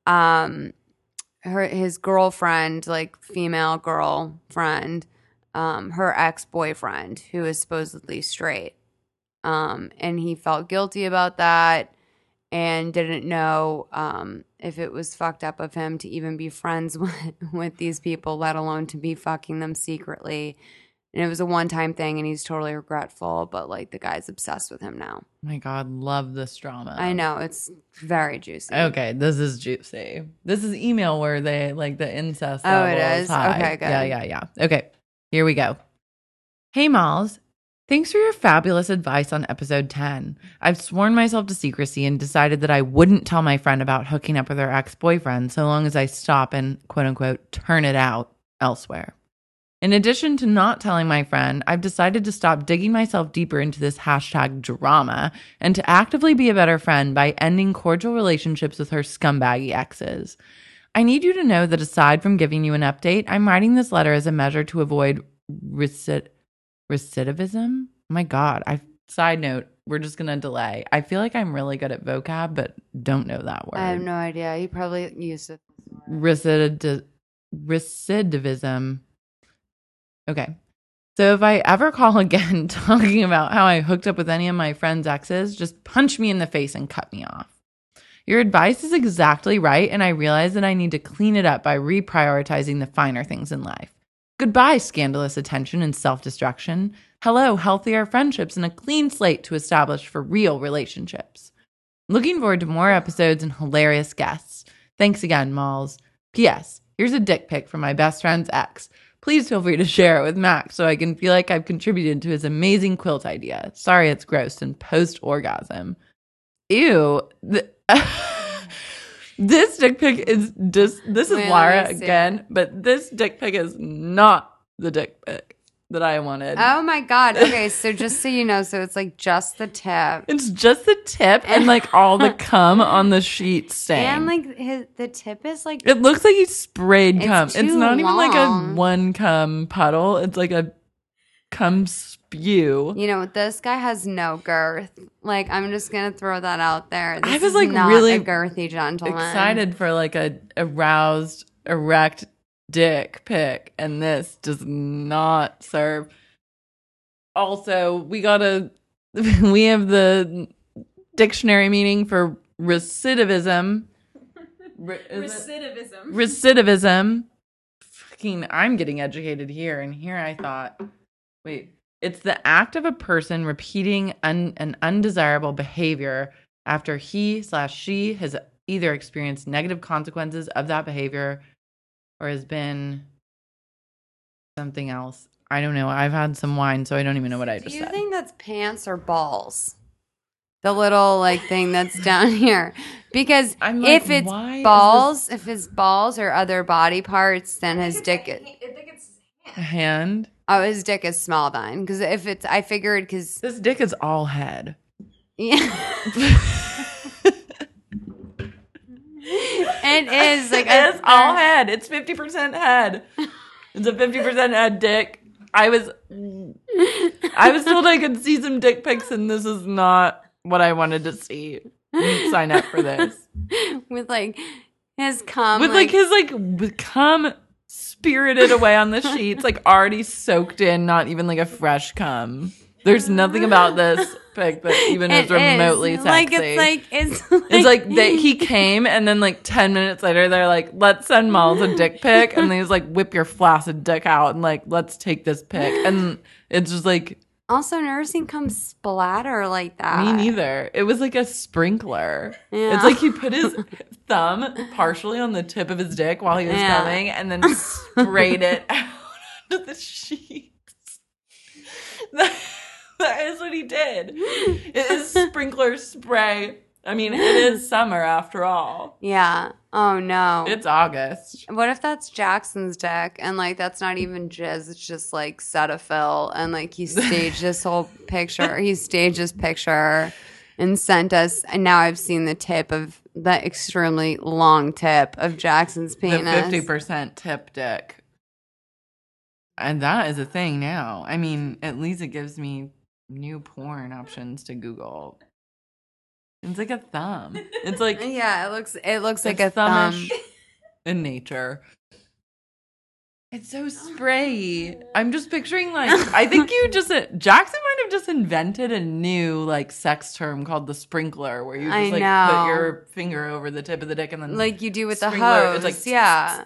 his girlfriend, like female girlfriend, her ex-boyfriend, who is supposedly straight. And he felt guilty about that and didn't know if it was fucked up of him to even be friends with these people, let alone to be fucking them secretly. And it was a one-time thing, and he's totally regretful, but, like, the guy's obsessed with him now. Oh my God, love this drama. I know. It's very juicy. Okay, this is juicy. This is email where they, like, the incest Oh, level it is? high. Okay, good. Yeah. Okay, here we go. Hey, Malls. Thanks for your fabulous advice on episode 10. I've sworn myself to secrecy and decided that I wouldn't tell my friend about hooking up with her ex-boyfriend so long as I stop and, quote-unquote, turn it out elsewhere. In addition to not telling my friend, I've decided to stop digging myself deeper into this hashtag drama and to actively be a better friend by ending cordial relationships with her scumbaggy exes. I need you to know that aside from giving you an update, I'm writing this letter as a measure to avoid recidivism? Oh my God. Side note, we're just going to delay. I feel like I'm really good at vocab, but don't know that word. I have no idea. You probably used it. Recidivism. Okay. So if I ever call again talking about how I hooked up with any of my friends' exes, just punch me in the face and cut me off. Your advice is exactly right, and I realize that I need to clean it up by reprioritizing the finer things in life. Goodbye, scandalous attention and self-destruction. Hello, healthier friendships and a clean slate to establish for real relationships. Looking forward to more episodes and hilarious guests. Thanks again, Malls. P.S. Here's a dick pic from my best friend's ex. Please feel free to share it with Max so I can feel like I've contributed to his amazing quilt idea. Sorry it's gross and post-orgasm. Ew. This dick pic is just, this is Wait, Lara let me see. again, but this dick pic is not the dick pic that I wanted. Oh my God. Okay, so just so you know, so it's like just the tip. It's just the tip and like all the cum on the sheet stain. And like the tip is like It looks like he sprayed It's cum. It's too not even like a long. one cum puddle. It's like a cum spew. You know, this guy has no girth. Like, I'm just gonna throw that out there. This I was is like not really a girthy gentleman. excited for like a aroused, erect dick pic, and this does not serve. Also, we have the dictionary meaning for recidivism. Recidivism. Fucking, I'm getting educated here, and here I thought, wait, it's the act of a person repeating an undesirable behavior after he/she has either experienced negative consequences of that behavior or has been something else. I don't know. I've had some wine, so I don't even know what I just Do you said. think that's pants or balls? The little like thing that's down here. Because I'm like, if it's why is balls, if it's balls or other body parts, then his dick. I think it's his A hand? Oh, his dick is small then. Because if it's, I figured because This dick is all head. yeah. It is like It's all head. It's 50% head. It's a 50% head dick. I was told I could see some dick pics, and this is not what I wanted to see. Sign up for this. With like his cum. With like his like cum spirited away on the sheets, like already soaked in, not even like a fresh cum. There's nothing about this pic that even is remotely sexy. Like it's like he came, and then like 10 minutes later they're like, let's send Miles a dick pic, and he's like, whip your flaccid dick out and like, let's take this pic. And it's just like, also never seen cum splatter like that. me neither. It was like a sprinkler. Yeah. It's like he put his thumb partially on the tip of his dick while he was coming, and then sprayed it out onto the sheets. That is what he did. It is sprinkler spray. I mean, it is summer after all. Yeah. Oh no. It's August. What if that's Jackson's dick and like that's not even jizz, it's just like Cetaphil, and like he staged this whole picture. He staged this picture and sent us, and now I've seen the tip of the extremely long tip of Jackson's penis. The 50% tip dick. And that is a thing now. I mean, at least it gives me new porn options to Google. It's like a thumb. It's like yeah, it looks like a thumb in nature. It's so sprayy. I'm just picturing like I think Jackson might have just invented a new like sex term called the sprinkler, where you just like put your finger over the tip of the dick and then like you do with the sprinkler, hose. it's like yeah.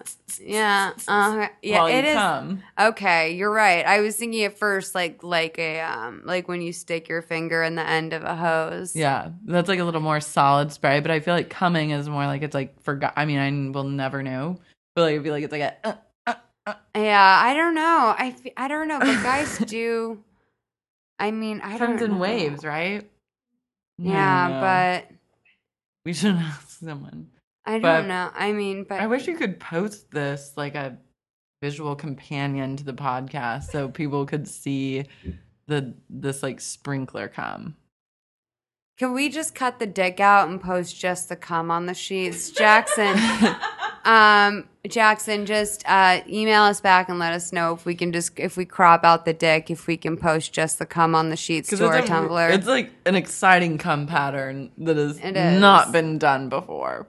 While it you is. come. Okay, you're right. I was thinking at first like a like when you stick your finger in the end of a hose. Yeah, that's like a little more solid spray, but I feel like coming is more like it's like I mean, I will never know, but like I feel like it's like a. Yeah, I don't know. I don't know, but guys do. I mean, I don't know. Comes in waves, right? Yeah, but we should ask someone. I don't know. I mean, but I wish you could post this like a visual companion to the podcast so people could see this like sprinkler cum. Can we just cut the dick out and post just the cum on the sheets, Jackson? Jackson, just email us back and let us know if we crop out the dick, if we can post just the cum on the sheets to our Tumblr. It's like an exciting cum pattern that has not been done before.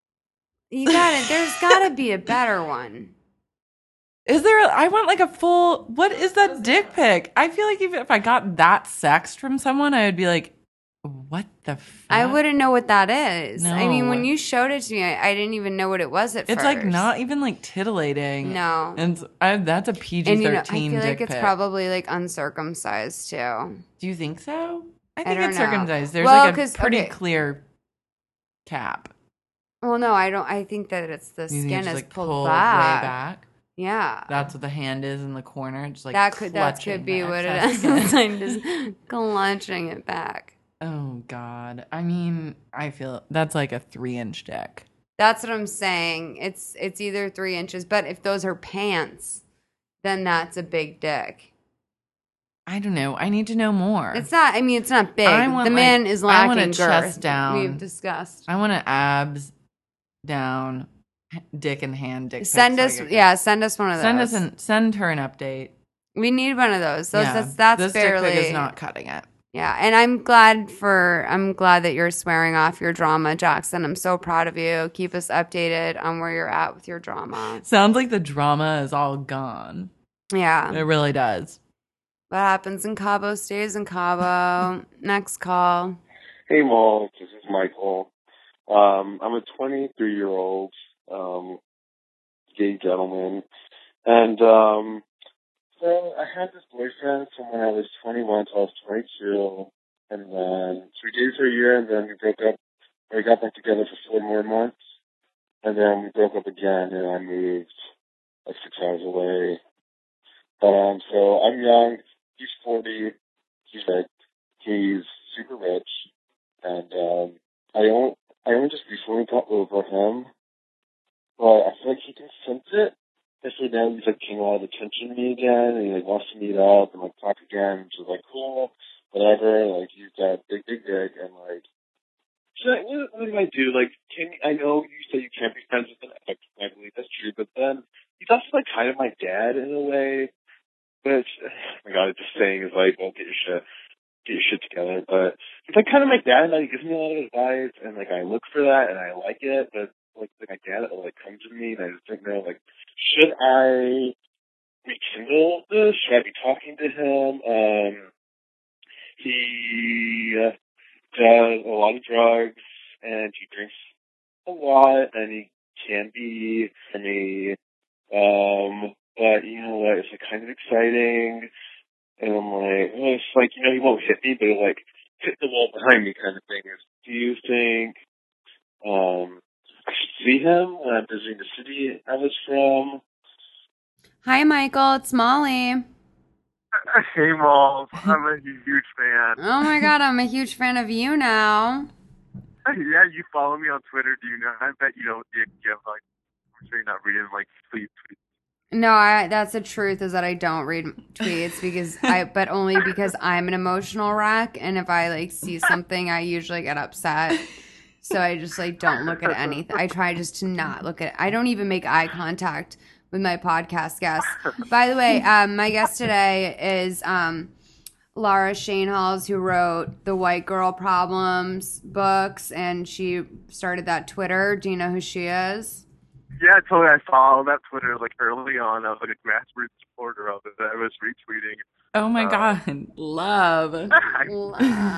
There's gotta be a better one. Is there? I want like a full. What is that dick pic? I feel like even if I got that sexed from someone, I would be like, what the fuck? I wouldn't know what that is. No. I mean, when you showed it to me, I didn't even know what it was at first. It's like not even like titillating. No. And that's a PG-13 and, I feel like it's pic. probably like uncircumcised too. Do you think so? I think don't it's know. circumcised. There's Well, like a pretty clear cap. Well, no, I don't. I think that it's the You think skin it's is like pulled way back. back. Yeah. That's what the hand is in the corner. Just like that could be what it is. It's like just clutching it back. Oh God. I mean, I feel that's like a 3-inch dick. That's what I'm saying. It's either 3 inches, but if those are pants, then that's a big dick. I don't know. I need to know more. It's not. I mean, it's not big. The man is lacking I want a girth. chest down. We've discussed. I want an abs down, dick in hand, dick. Send us, send us one of those. Send her an update. We need one of those. That's this barely. dick pic is not cutting it. Yeah, and I'm glad that you're swearing off your drama, Jackson. I'm so proud of you. Keep us updated on where you're at with your drama. Sounds like the drama is all gone. Yeah. It really does. What happens in Cabo stays in Cabo. Next call. Hey, Mal. This is Michael. I'm a 23-year-old gay gentleman, and so I had this boyfriend from when I was 21 till I was 22, and then so we dated for a year, and then we broke up. We got back together for 4 more months, and then we broke up again, and I moved like 6 hours away. So I'm young. He's 40. He's super rich, and I only just recently got over him, but I feel like he can sense it. Especially now he's like paying a lot of attention to me again, and he like wants to meet up and like talk again, which is like cool, whatever. Like he's got big dick, and like, what do I do? Like, I know you say you can't be friends with an ex, and I believe that's true, but then he's also like kind of my dad in a way. Which, oh my God, just saying is like, well, get your shit together. But it's like kind of my dad. Like, he gives me a lot of advice, and like I look for that, and I like it. But like my dad, it like comes to me, and I just don't know, like, should I rekindle this? Should I be talking to him? He does a lot of drugs, and he drinks a lot, and he can be funny. But you know what? It's like kind of exciting. And I'm like, well, it's like, you know, he won't hit me, but he'll like hit the wall behind me kind of thing. Do you think I should see him when I'm visiting the city I was from? Hi, Michael. It's Molly. Hey, Malls. I'm a huge fan. Oh my God, I'm a huge fan of you now. Yeah, you follow me on Twitter. Do you know? I bet you don't. You have like, I'm sure you're not reading like tweets. No, that's the truth, is that I don't read tweets but only because I'm an emotional wreck, and if I like see something, I usually get upset. So I just like don't look at anything. I try just to not look at it. I don't even make eye contact with my podcast guests. By the way, my guest today is Laura Shanehalls, who wrote the White Girl Problems books, and she started that Twitter. Do you know who she is? Yeah, totally. I saw that Twitter like early on. I was like a grassroots supporter of it. I was retweeting. Oh my God, love. Love. Oh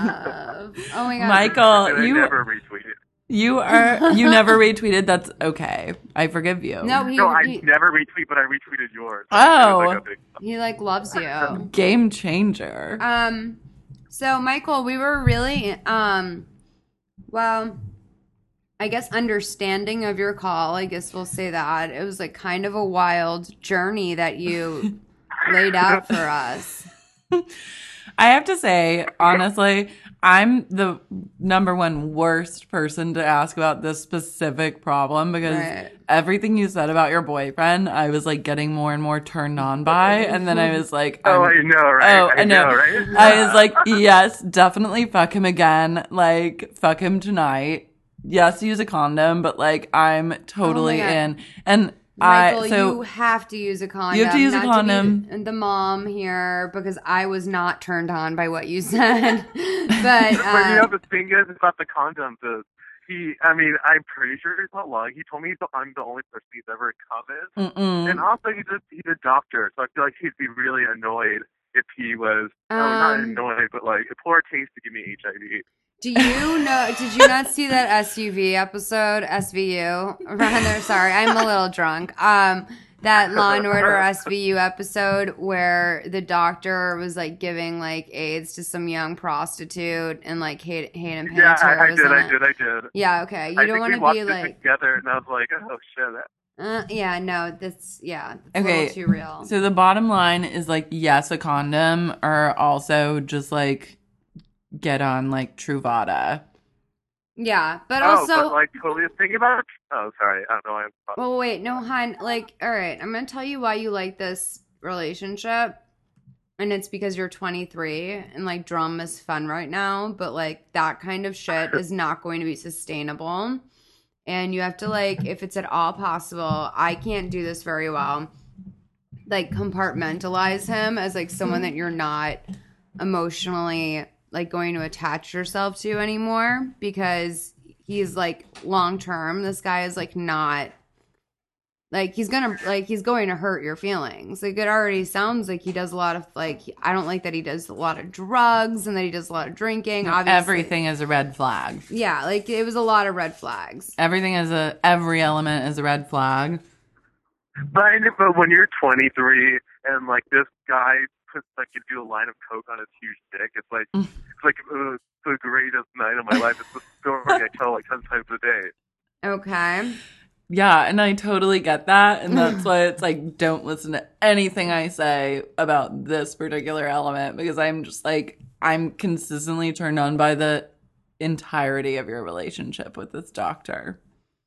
my God, Michael, you never retweeted. You never retweeted. That's okay. I forgive you. No, I never retweet, but I retweeted yours. Oh, he like loves you. Game changer. So Michael, we were really well, I guess understanding of your call. I guess we'll say that it was like kind of a wild journey that you laid out for us. I have to say, honestly, I'm the number one worst person to ask about this specific problem because everything you said about your boyfriend, I was like getting more and more turned on by. And then I was like, I know, right? Oh, I know, right? I was like, yes, definitely fuck him again. Like, fuck him tonight. Yes, use a condom, but like, I'm totally in. And Michael, you have to use a condom. You have to use a condom. To be the mom here, because I was not turned on by what you said. But you know, the thing is about the condom. I'm pretty sure it's not lying. He told me I'm the only person he's ever come in. And also, he's a doctor, so I feel like he'd be really annoyed if he was, not annoyed, but like, a poor taste to give me HIV. Do you know, did you not see that SUV episode, SVU? Rather, sorry, I'm a little drunk. That Law and Order SVU episode where the doctor was like giving like AIDS to some young prostitute and like Hayden Panettiere. Yeah, I did. Yeah, okay. You don't want to be like together, and I was like, oh shit. That's a little too real. So the bottom line is like, yes, a condom, or also just like get on like Truvada. Yeah, but also like totally think about it. Oh, sorry, I don't know. Well, wait, no, hon. Like, all right, I'm gonna tell you why you like this relationship, and it's because you're 23 and like drama is fun right now, but like that kind of shit is not going to be sustainable, and you have to like, if it's at all possible, I can't do this very well. Like compartmentalize him as like someone that you're not emotionally like going to attach yourself to anymore, because he's like long term. This guy is like not like he's going to hurt your feelings. Like it already sounds like he does a lot of like, I don't like that he does a lot of drugs and that he does a lot of drinking. Obviously, everything is a red flag. Yeah, like it was a lot of red flags. Every element is a red flag. But when you're 23 and like this guy puts like you do a line of coke on his huge dick, it's like the greatest night of my life. It's the story I tell like 10 times a day. Okay. Yeah, and I totally get that, and that's why it's like, don't listen to anything I say about this particular element, because I'm just like, I'm consistently turned on by the entirety of your relationship with this doctor.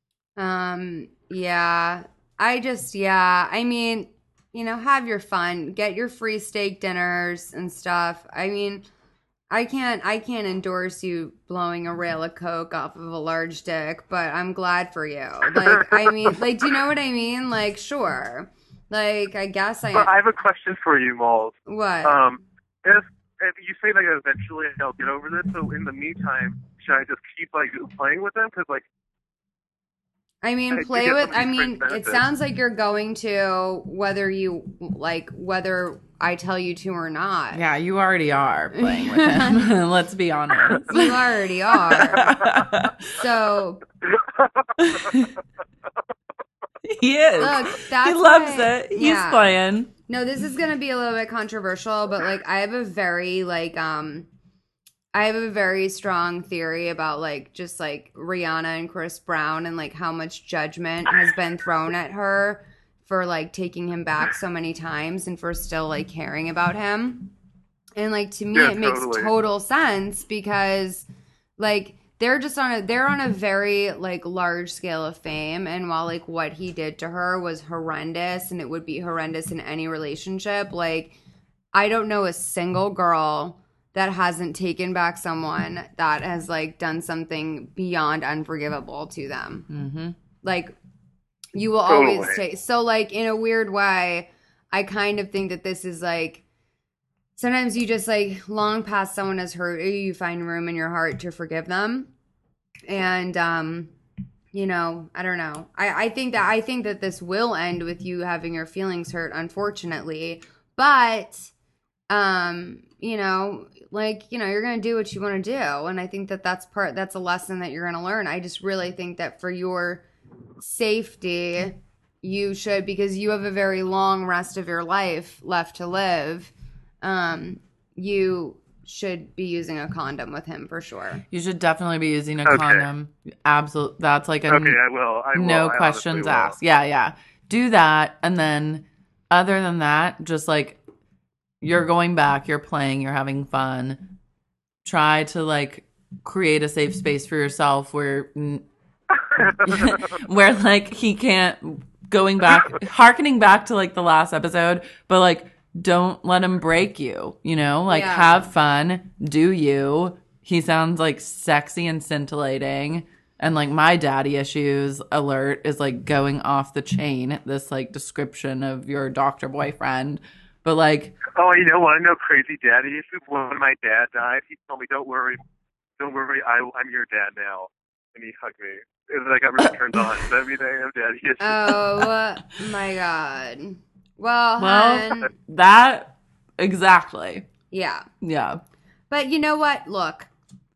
Yeah. I mean, you know, have your fun, get your free steak dinners and stuff. I mean, I can't endorse you blowing a rail of coke off of a large dick, but I'm glad for you. Like, I mean, like, do you know what I mean? Like, sure. Like, I guess But I have a question for you, Malls. What? If you say like eventually I'll get over this, so in the meantime, should I just keep like playing with them? Because like, I mean, it sounds like you're going to whether I tell you to or not. Yeah, you already are playing with him. Let's be honest. You already are. So he is. Look, he loves it. He's playing. No, this is gonna be a little bit controversial, but like I have a very strong theory about like just like Rihanna and Chris Brown and like how much judgment has been thrown at her for like taking him back so many times and for still like caring about him. And like to me it makes total sense because like they're on a very like large scale of fame, and while like what he did to her was horrendous and it would be horrendous in any relationship, like I don't know a single girl that hasn't taken back someone that has like done something beyond unforgivable to them. Mm-hmm. Like you will always take, so like in a weird way, I kind of think that this is like, sometimes you just like long past someone has hurt you, you find room in your heart to forgive them. And, you know, I don't know. I think that this will end with you having your feelings hurt, unfortunately, but, you know, like, you know, you're going to do what you want to do. And I think that that's a lesson that you're going to learn. I just really think that for your safety, you should, because you have a very long rest of your life left to live. You should be using a condom with him for sure. You should definitely be using a condom. Absolutely. That's like I will. No questions asked. Yeah. Do that. And then other than that, just like you're going back, you're playing, you're having fun. Try to like create a safe space for yourself where like he can't harkening back to like the last episode, but like don't let him break you, you know? Like, have fun, do you. He sounds, like, sexy and scintillating. And, like, my daddy issues alert is, like, going off the chain, this, like, description of your doctor boyfriend. But, like... Oh, you know what? I know crazy daddy issues. When my dad died, he told me, don't worry, I'm your dad now. And he hugged me. And then I got really turned on. So every day I have daddy issues. Oh, my God. Well, that exactly. Yeah. But you know what? Look.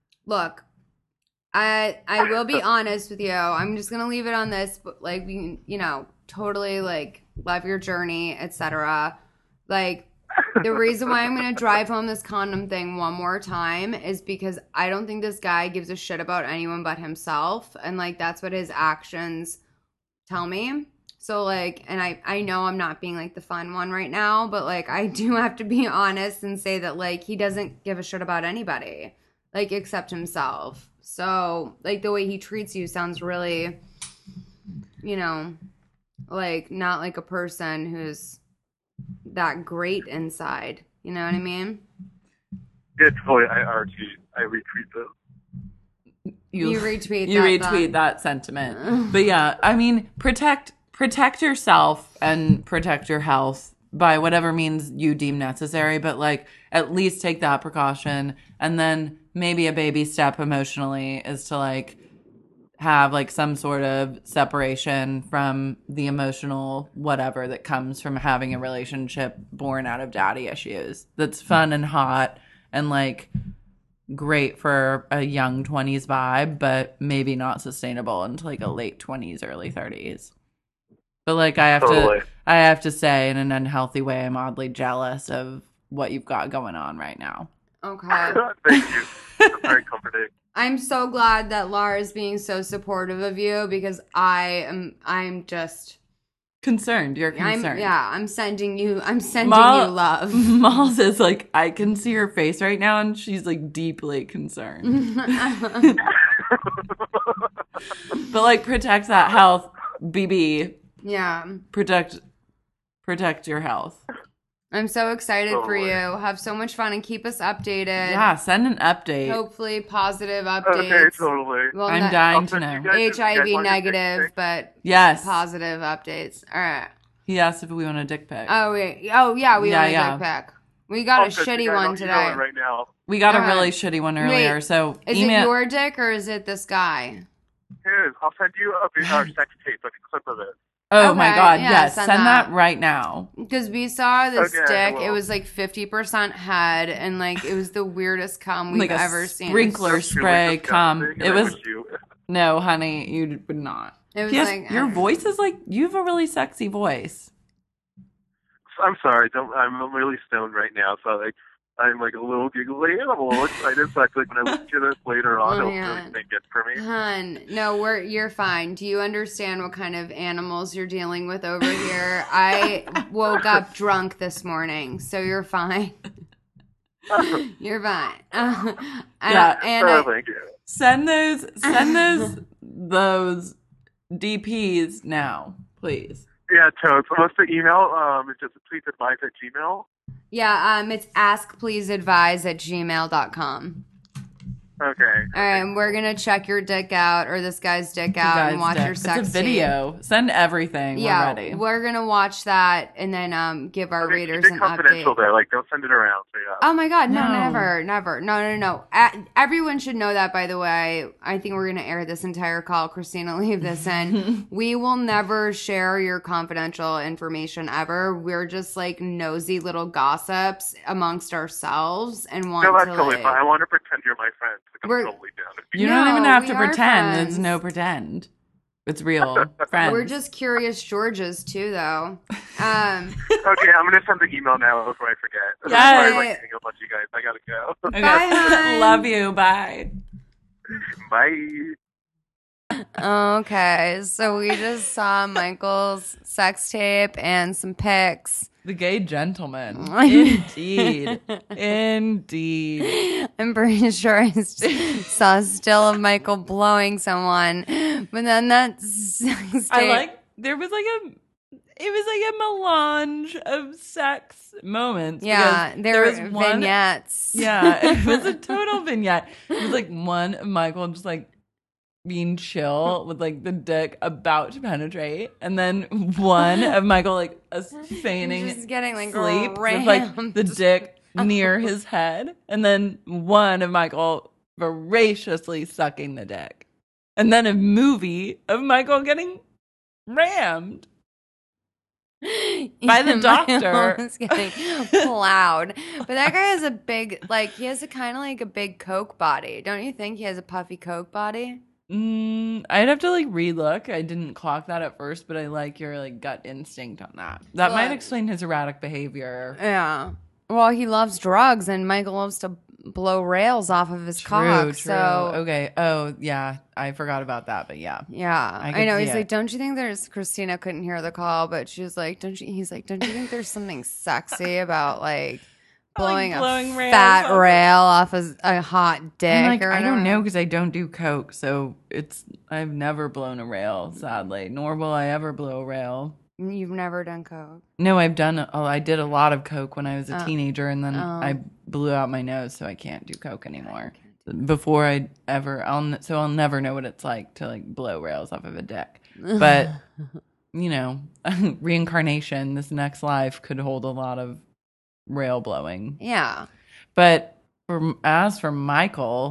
I will be honest with you. I'm just gonna leave it on this. But like, we, you know, totally like love your journey, etc. Like, the reason why I'm gonna drive home this condom thing one more time is because I don't think this guy gives a shit about anyone but himself, and like that's what his actions tell me. So, like, and I know I'm not being, like, the fun one right now, but, like, I do have to be honest and say that, like, he doesn't give a shit about anybody, like, except himself. So, like, the way he treats you sounds really, you know, like, not like a person who's that great inside. You know what I mean? Yeah, totally. I retweet those. You retweet you retweet that sentiment. But, yeah, I mean, protect yourself and protect your health by whatever means you deem necessary, but like at least take that precaution. And then maybe a baby step emotionally is to like have like some sort of separation from the emotional whatever that comes from having a relationship born out of daddy issues. That's fun and hot and like great for a young 20s vibe, but maybe not sustainable into like a late 20s, early 30s. But like I have to say, in an unhealthy way, I'm oddly jealous of what you've got going on right now. Okay. Thank you. That's very comforting. I'm so glad that Laura is being so supportive of you because I'm just concerned. You're concerned. I'm sending you love. Malls is like, I can see her face right now, and she's like deeply concerned. But like, protect that health, BB. Yeah. Protect your health. I'm so excited for you. Have so much fun and keep us updated. Yeah, send an update. Hopefully positive updates. Okay, totally. Well, I'm dying to know. HIV negative, but yes, positive updates. All right. He asked if we want a dick pic. Oh, wait. Oh, yeah, we want a yeah. dick pic. We got a good, shitty I one don't email today. it right now. We got a Alright. really shitty one earlier, Wait, so Is email. it your dick or is it this guy? Here, I'll send you our sex tape, like a clip of it. Oh my Okay, god, yeah, yes. send Send that that. right now. Because we saw this Okay, I dick. It will. was like 50% head, and like it was the weirdest cum we've Like a ever seen. sprinkler That's really spray disgusting, cum. and It I was wish you. no, honey, you would not. It was Yes, like your voice is like you have a really sexy voice. I'm sorry, I'm really stoned right now, so like I'm like a little giggly and I'm a little excited. So I feel like when I listen to this later on, it'll really make it for me. Hun, no, you're fine. Do you understand what kind of animals you're dealing with over here? I woke up drunk this morning, so you're fine. You're fine. Thank you. Send those DPs now, please. Yeah, Toad. So what's the email? It's just pleaseadvise@gmail. Yeah, it's askpleaseadvise@gmail.com. Okay. All right, and we're gonna check your dick out or this guy's dick out Guys, and watch your sex it's a video. tape. Send everything. Yeah, we're ready. we're gonna watch that and then give our readers keep it an confidential update. there. Like, don't send it around. So yeah. Oh my god, no, No. never. No. Everyone should know that, by the way. I think we're going to air this entire call. Christina, leave this in. We will never share your confidential information ever. We're just like nosy little gossips amongst ourselves and want No, that's to totally like... fine. I want to pretend you're my friend. Like, I'm We're- totally down. You No, don't even have we to are pretend. friends. There's no pretend. It's real. Friends. We're just curious Georges too, though. Okay, I'm gonna send the email now before I forget. I'm Yes. sorry, like, hang up on you guys. I gotta go. Okay. Bye, hon. Love you. Bye. Bye. Okay, so we just saw Michael's sex tape and some pics. The gay gentleman. Indeed. Indeed. I'm pretty sure I saw a still of Michael blowing someone, but then that sex tape. It was like a melange of sex moments. Yeah, because there was were one- vignettes. Yeah, it was a total vignette. It was like one of Michael just like being chill with like the dick about to penetrate, and then one of Michael like feigning Just getting like sleep with rammed. like the dick near his head, and then one of Michael voraciously sucking the dick, and then a movie of Michael getting rammed by the doctor. It's getting plowed. But that guy has a big, like, he has a kind of like a big Coke body. Don't you think he has a puffy Coke body? I'd have to like relook. I didn't clock that at first, but I like your like gut instinct on that. That might explain his erratic behavior. Yeah. Well, he loves drugs, and Michael loves to blow rails off of his cock. True. So Okay. Oh, yeah. I forgot about that, but yeah. yeah, I I could know. see He's it. like, don't you think there's? Christina couldn't hear the call, but she was like, He's like, don't you think there's something sexy about like blowing blowing a rails fat off rail off a hot dick? I'm like, or I don't whatever? know because I don't do coke, so I've never blown a rail, sadly, nor will I ever blow a rail. You've never done coke. No, I did a lot of coke when I was a teenager, and then I blew out my nose, so I can't do coke anymore. Before I'll never know what it's like to like blow rails off of a dick. But you know, reincarnation, this next life could hold a lot of rail blowing. Yeah. But as for Michael,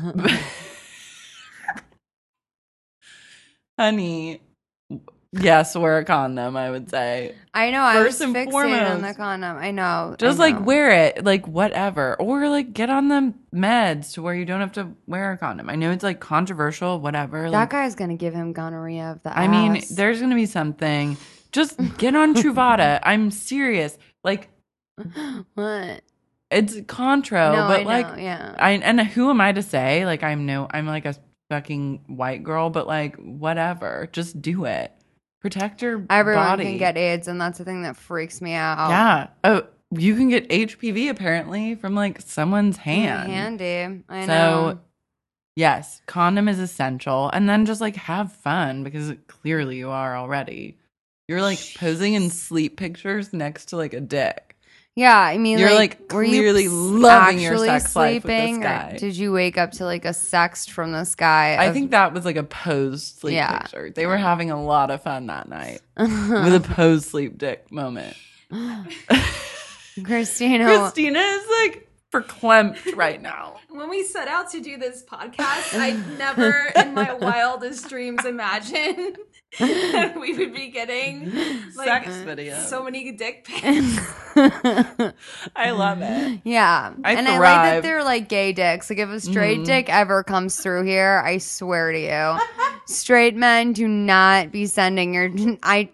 honey, yes, wear a condom, I would say. I know. I First was and fixated foremost. on the condom. I know. Just I like know. wear it, like whatever. Or like get on the meds to where you don't have to wear a condom. I know it's like controversial, whatever. That Like, guy's gonna give him gonorrhea of the I mean, ass. there's going to be something. Just get on Truvada. I'm serious. Like, What? it's contro, No, but I know, like, yeah. and who am I to say? Like, I'm like a fucking white girl, but like, whatever. Just do it. Protect your Everyone body. can get AIDS, and that's the thing that freaks me out. Yeah. Oh, you can get HPV apparently from like someone's hand. Handy. I So, know. yes, condom is essential. And then just like have fun because clearly you are already. You're like posing in sleep pictures next to like a dick. Yeah, I mean, You're were you clearly loving your actually sex life with this sleeping, guy. or did you wake up to like a sext from this guy? I think that was like a posed sleep picture. They were having a lot of fun that night with a posed sleep dick moment. Christina is like verklempt right now. When we set out to do this podcast, I never in my wildest dreams imagined that we would be getting sex videos. So many dick pics. I love it. Yeah. I like that they're like gay dicks. Like if a straight dick ever comes through here, I swear to you, straight men do not be sending I'm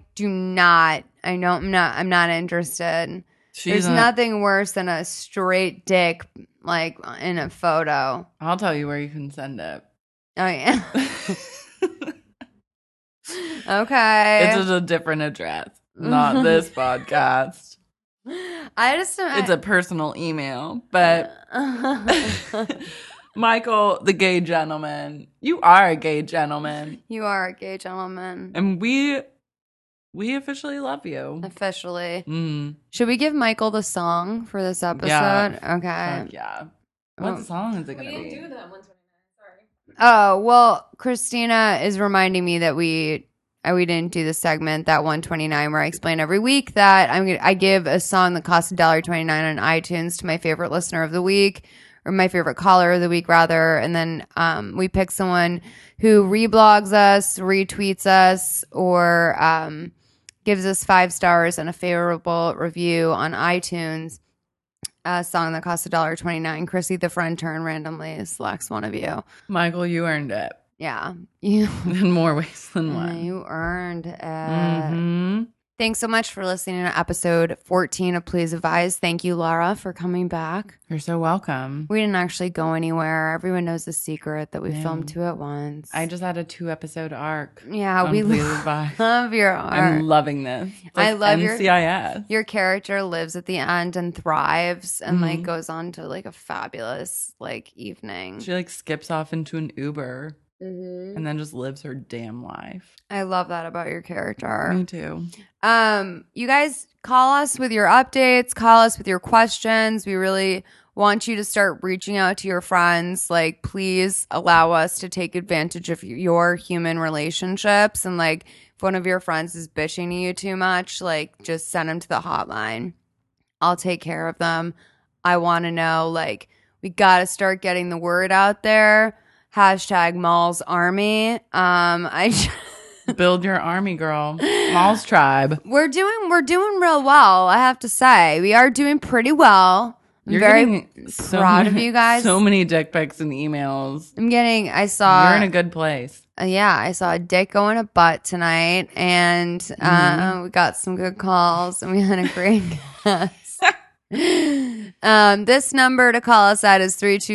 not interested. There's nothing worse than a straight dick like in a photo. I'll tell you where you can send it. Oh yeah. Okay. It's just a different address, not this podcast. It's a personal email, but Michael, the gay gentleman, you are a gay gentleman. You are a gay gentleman. And we officially love you. Officially. Mm. Should we give Michael the song for this episode? Yeah. Okay. Fuck yeah. What song is it going to be? We didn't do that 129. Sorry. Oh, well, Christina is reminding me that we didn't do the segment, that 129, where I explain every week that I give a song that costs $1.29 on iTunes to my favorite listener of the week, or my favorite caller of the week, rather. And then we pick someone who reblogs us, retweets us, or gives us 5 stars and a favorable review on iTunes. A song that costs $1.29. Chrissy, the friend turn, randomly selects one of you. Michael, you earned it. Yeah. You in more ways than one. You earned it. Mm-hmm. Thanks so much for listening to episode 14 of Please Advise. Thank you, Laura, for coming back. You're so welcome. We didn't actually go anywhere. Everyone knows the secret that we filmed 2 at once. I just had a 2-episode arc. Yeah, we love your arc. I'm loving this. I love NCIS. Your character lives at the end and thrives and like goes on to like a fabulous like evening. She like skips off into an Uber. And then just lives her damn life. I love that about your character. Me too. You guys call us with your updates, call us with your questions. We really want you to start reaching out to your friends. Like, please allow us to take advantage of your human relationships. And like, if one of your friends is bitching to you too much, like just send them to the hotline. I'll take care of them. I want to know, like, we got to start getting the word out there. Hashtag Malls Army. Build your army, girl. Malls Tribe. We're doing real well, I have to say. We are doing pretty well. I'm very proud of you guys. So many dick pics and emails. You're in a good place. Yeah, I saw a dick go in a butt tonight, and we got some good calls, and we had a great guest. This number to call us at is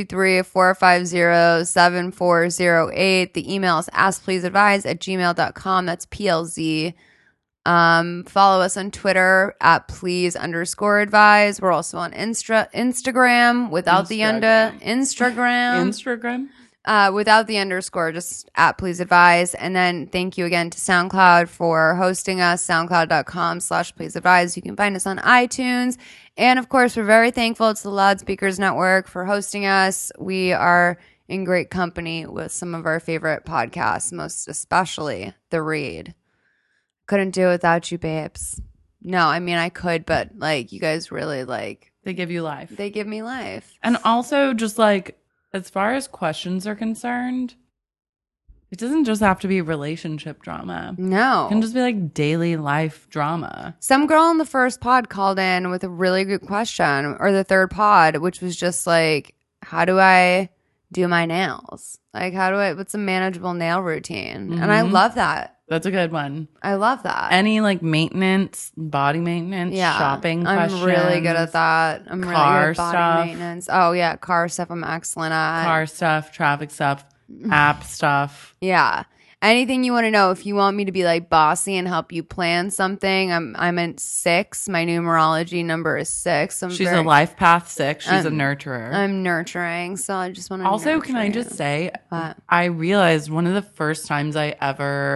323-450-7408. The email is askpleaseadvise@gmail.com. That's PLZ. Follow us on Twitter at please_advise. We're also on Instagram without the Instagram. Without the underscore, just at please advise. And then thank you again to SoundCloud for hosting us, soundcloud.com/please advise. You can find us on iTunes. And of course, we're very thankful to the Loudspeakers Network for hosting us. We are in great company with some of our favorite podcasts, most especially The Read. Couldn't do it without you, babes. No, I mean, I could, but like, you guys really like. They give you life. They give me life. And also, just like, as far as questions are concerned, it doesn't just have to be relationship drama. No. It can just be like daily life drama. Some girl on the first pod called in with a really good question, or the third pod, which was just like, how do I do my nails? Like, what's a manageable nail routine? And I love that. That's a good one. I love that. Any like maintenance, body maintenance, shopping questions. I'm really good at that. I'm really good at body stuff. maintenance. Oh, yeah. Car stuff I'm excellent at. Car stuff, traffic stuff, app stuff. Yeah. Anything you want to know. If you want me to be like bossy and help you plan something, I'm at 6. My numerology number is 6. She's a life path 6. She's a nurturer. I'm nurturing. So I just want to Also, can I just say, I realized one of the first times I ever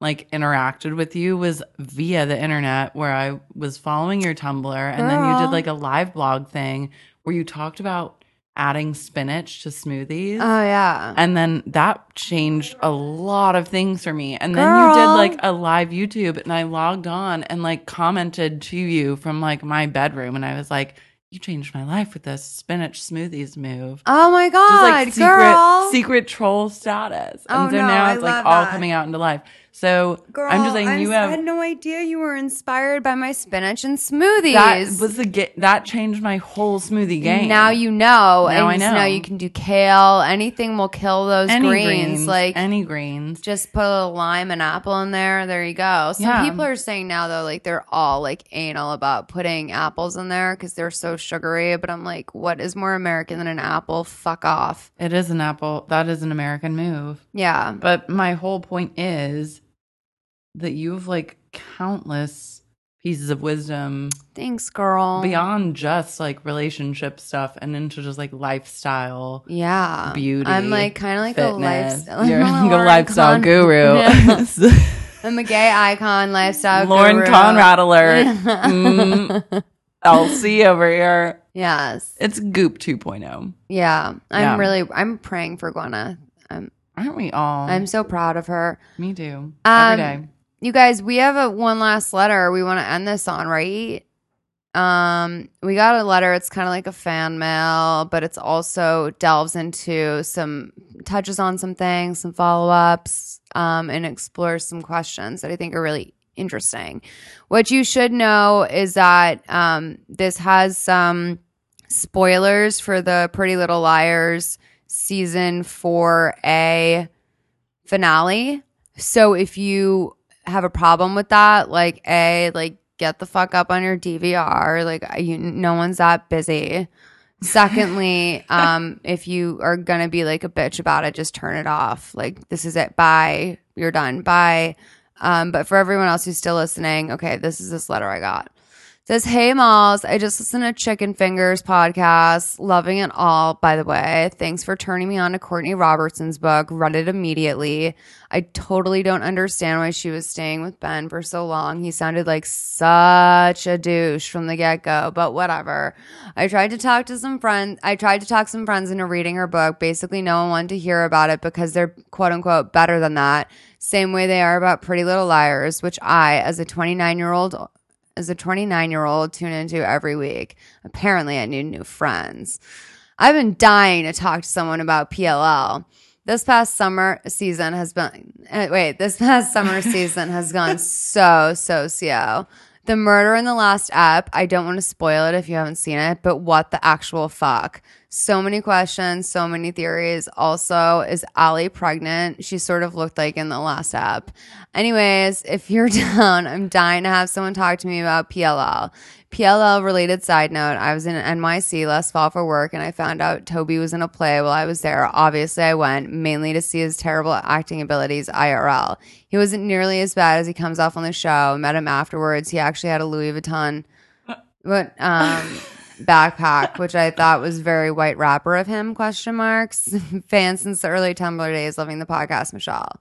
like interacted with you was via the internet, where I was following your Tumblr, and then you did like a live blog thing where you talked about adding spinach to smoothies. Oh yeah. And then that changed a lot of things for me. And then you did like a live YouTube, and I logged on and like commented to you from like my bedroom, and I was like, you changed my life with this spinach smoothies move. Oh my God, Just like girl. secret troll status. Oh, And so no, now I it's like love all that. coming out into life. So Girl, I'm just saying I had no idea you were inspired by my spinach and smoothies. that was that changed my whole smoothie game. Now you know. Now I and know. Now you can do kale. Anything will kill those any greens. Like any greens. just put a little lime and apple in there. There you go. Some Yeah. people are saying now though, like they're all like anal about putting apples in there because they're so sugary. But I'm like, what is more American than an apple? Fuck off. It is an apple. That is an American move. Yeah. But my whole point is that you have like countless pieces of wisdom Thanks, girl. beyond just like relationship stuff and into just like lifestyle. Yeah. Beauty, I'm like kind of like fitness. a lifestyle. You're I'm like a lifestyle guru. Yeah. I'm a gay icon, lifestyle Lauren guru. Conrad alert. Elsie over here. Yes. It's Goop 2.0. Yeah. Yeah. I'm praying for Gwenna. Aren't we all? I'm so proud of her. Me too. Every day. You guys, we have one last letter we want to end this on, right? We got a letter. It's kind of like a fan mail, but it's also delves into touches on some things, some follow-ups, and explores some questions that I think are really interesting. What you should know is that this has some spoilers for the Pretty Little Liars season 4A finale. So if you have a problem with that, like get the fuck up on your DVR. Like no one's that busy. Secondly, if you are gonna be like a bitch about it, just turn it off. Like this is it. Bye. You're done. Bye. But for everyone else who's still listening, okay, this is this letter I got. It says, hey, Malls, I just listened to Chicken Fingers podcast. Loving it all, by the way. Thanks for turning me on to Courtney Robertson's book. Read it immediately. I totally don't understand why she was staying with Ben for so long. He sounded like such a douche from the get-go, but whatever. I tried to talk some friends into reading her book. Basically, no one wanted to hear about it because they're quote-unquote better than that. Same way they are about Pretty Little Liars, which I, as a 29-year-old tune into every week. Apparently, I need new friends. I've been dying to talk to someone about PLL. This past summer season has gone so. The murder in the last ep, I don't want to spoil it if you haven't seen it, but what the actual fuck? So many questions, so many theories. Also, is Allie pregnant? She sort of looked like in the last ep. Anyways, if you're down, I'm dying to have someone talk to me about PLL. PLL related side note, I was in NYC last fall for work and I found out Toby was in a play while I was there. Obviously, I went mainly to see his terrible acting abilities IRL. He wasn't nearly as bad as he comes off on the show. Met him afterwards. He actually had a Louis Vuitton backpack, which I thought was very white rapper of him, ? Fan since the early Tumblr days, loving the podcast, Michelle.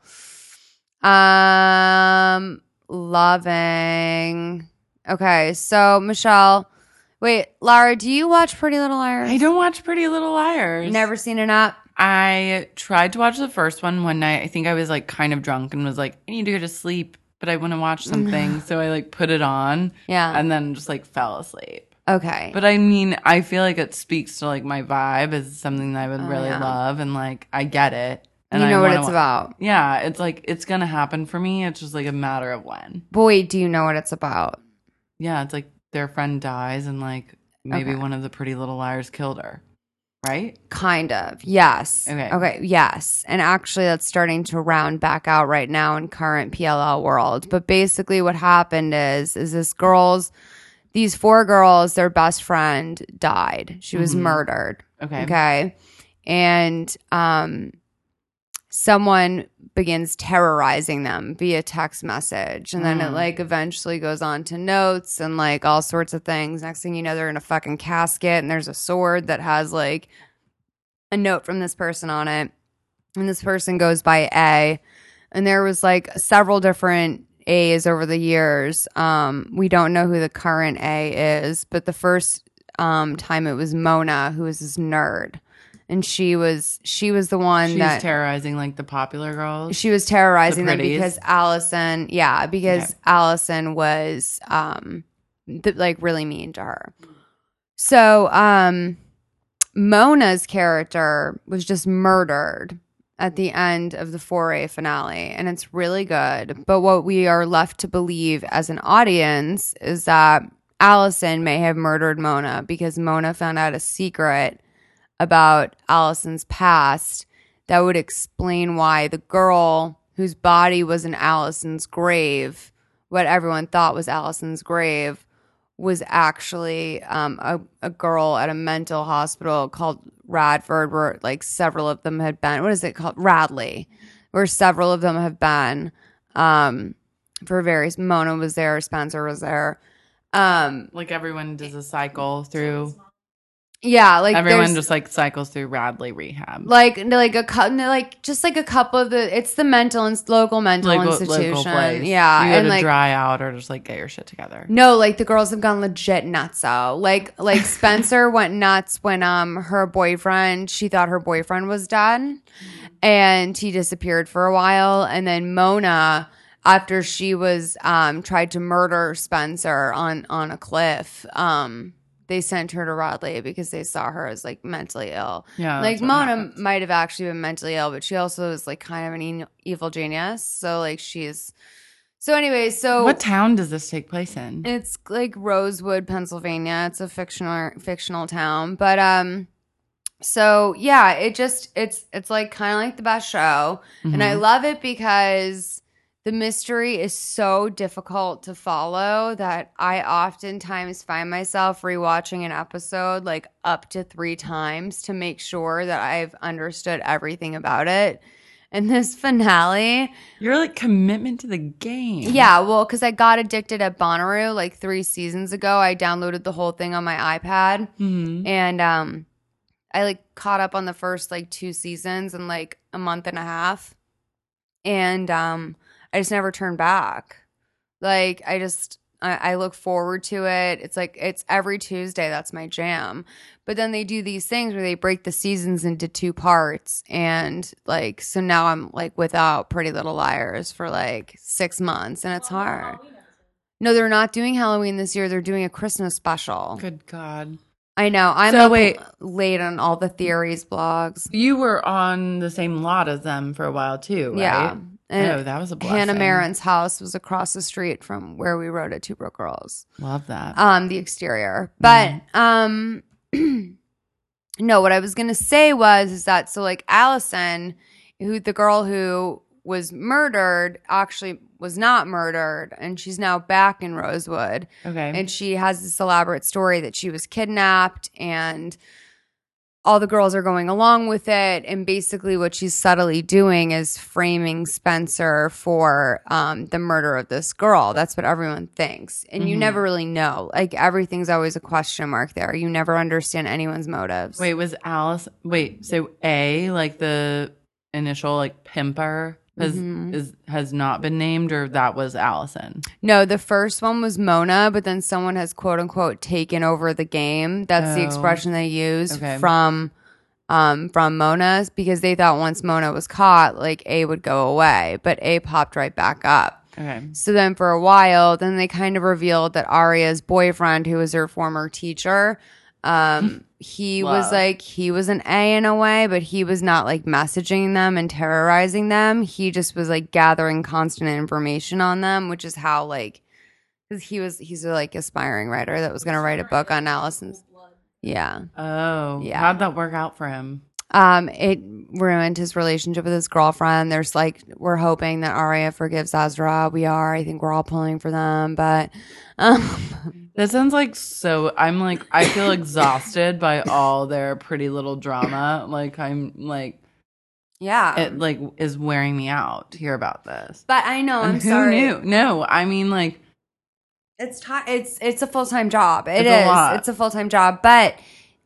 Loving. Okay, so Michelle, wait, Lara, do you watch Pretty Little Liars? I don't watch Pretty Little Liars. Never seen an app? I tried to watch the first one night. I think I was like kind of drunk and was like, I need to go to sleep, but I want to watch something. So I like put it on. Yeah. And then just like fell asleep. Okay. But I mean, I feel like it speaks to like my vibe as something that I would really love. And like, I get it. And you know I what wanna it's about. Yeah. It's like, it's going to happen for me. It's just like a matter of when. Boy, do you know what it's about. Yeah. It's like their friend dies and like maybe Okay. one of the Pretty Little Liars killed her. Right? Kind of. Yes. Okay. Yes. And actually, that's starting to round back out right now in current PLL world. But basically, what happened is these 4 girls, their best friend died. She was murdered. Okay. Okay. And someone begins terrorizing them via text message. And then it like eventually goes on to notes and like all sorts of things. Next thing you know, they're in a fucking casket and there's a sword that has like a note from this person on it. And this person goes by A. and there was like several different A's over the years. We don't know who the current A is, but the first time it was Mona, who was this nerd. And she was the one that She's terrorizing like the popular girls. She was terrorizing them pretties. because Allison, Allison was like really mean to her. So Mona's character was just murdered at the end of the 4A finale, and it's really good. But what we are left to believe as an audience is that Allison may have murdered Mona because Mona found out a secret about Allison's past that would explain why the girl whose body was in Allison's grave, what everyone thought was Allison's grave, was actually a girl at a mental hospital called Radford, where like several of them had been. What is it called? Radley, where several of them have been for various. Mona was there, Spencer was there. Like everyone does a cycle through. Yeah, like everyone just like cycles through Radley rehab. Like a couple of the. It's the local mental institution. Local place. Yeah, you and to like dry out or just like get your shit together. No, like the girls have gone legit nutso. Like Spencer went nuts when her boyfriend. She thought her boyfriend was dead, and he disappeared for a while. And then Mona, after she was tried to murder Spencer on a cliff, they sent her to Radley because they saw her as like mentally ill. Yeah, like Mona might have actually been mentally ill, but she also is like kind of an evil genius. So like she's. So anyway, what town does this take place in? It's like Rosewood, Pennsylvania. It's a fictional town, but so yeah, it's like kind of like the best show, and I love it because the mystery is so difficult to follow that I oftentimes find myself rewatching an episode like up to 3 times to make sure that I've understood everything about it. And this finale, you're like commitment to the game. Yeah, well, because I got addicted at Bonnaroo like 3 seasons ago. I downloaded the whole thing on my iPad, and I like caught up on the first like 2 seasons in like a month and a half, and I just never turned back. Like I look forward to it. It's like it's every Tuesday. That's my jam. But then they do these things where they break the seasons into 2 parts. And like, so now I'm like without Pretty Little Liars for like 6 months, and it's hard. No, they're not doing Halloween this year. They're doing a Christmas special. Good God. I know. I'm late on all the theories blogs. You were on the same lot as them for a while too, right? Yeah. And that was a blessing. Hannah Marin's house was across the street from where we wrote at Two Broke Girls. Love that. The exterior. But no, what I was gonna say is that so like Allison, the girl who was murdered, actually was not murdered, and she's now back in Rosewood. Okay. And she has this elaborate story that she was kidnapped, and all the girls are going along with it, and basically what she's subtly doing is framing Spencer for the murder of this girl. That's what everyone thinks. And you never really know. Like, everything's always a question mark there. You never understand anyone's motives. Wait, so A, like the initial like pimper has not been named, or that was Allison? No, the first one was Mona, but then someone has quote unquote taken over the game. That's the expression they use from Mona, because they thought once Mona was caught, like A would go away, but A popped right back up. Okay. So then for a while, then they kind of revealed that Aria's boyfriend, who was her former teacher, he was an A in a way, but he was not like messaging them and terrorizing them. He just was like gathering constant information on them, which is how like, because he's a like aspiring writer that was going to write a book on Allison's. Yeah. Oh, yeah. How'd that work out for him? It ruined his relationship with his girlfriend. There's like, we're hoping that Aria forgives Ezra. I think we're all pulling for them, but that sounds like I feel exhausted by all their Pretty Little drama. Like I'm like, yeah, it like is wearing me out to hear about this. But I know, and I'm sorry. Who knew? No, I mean like, it's a full-time job. It's a full-time job, but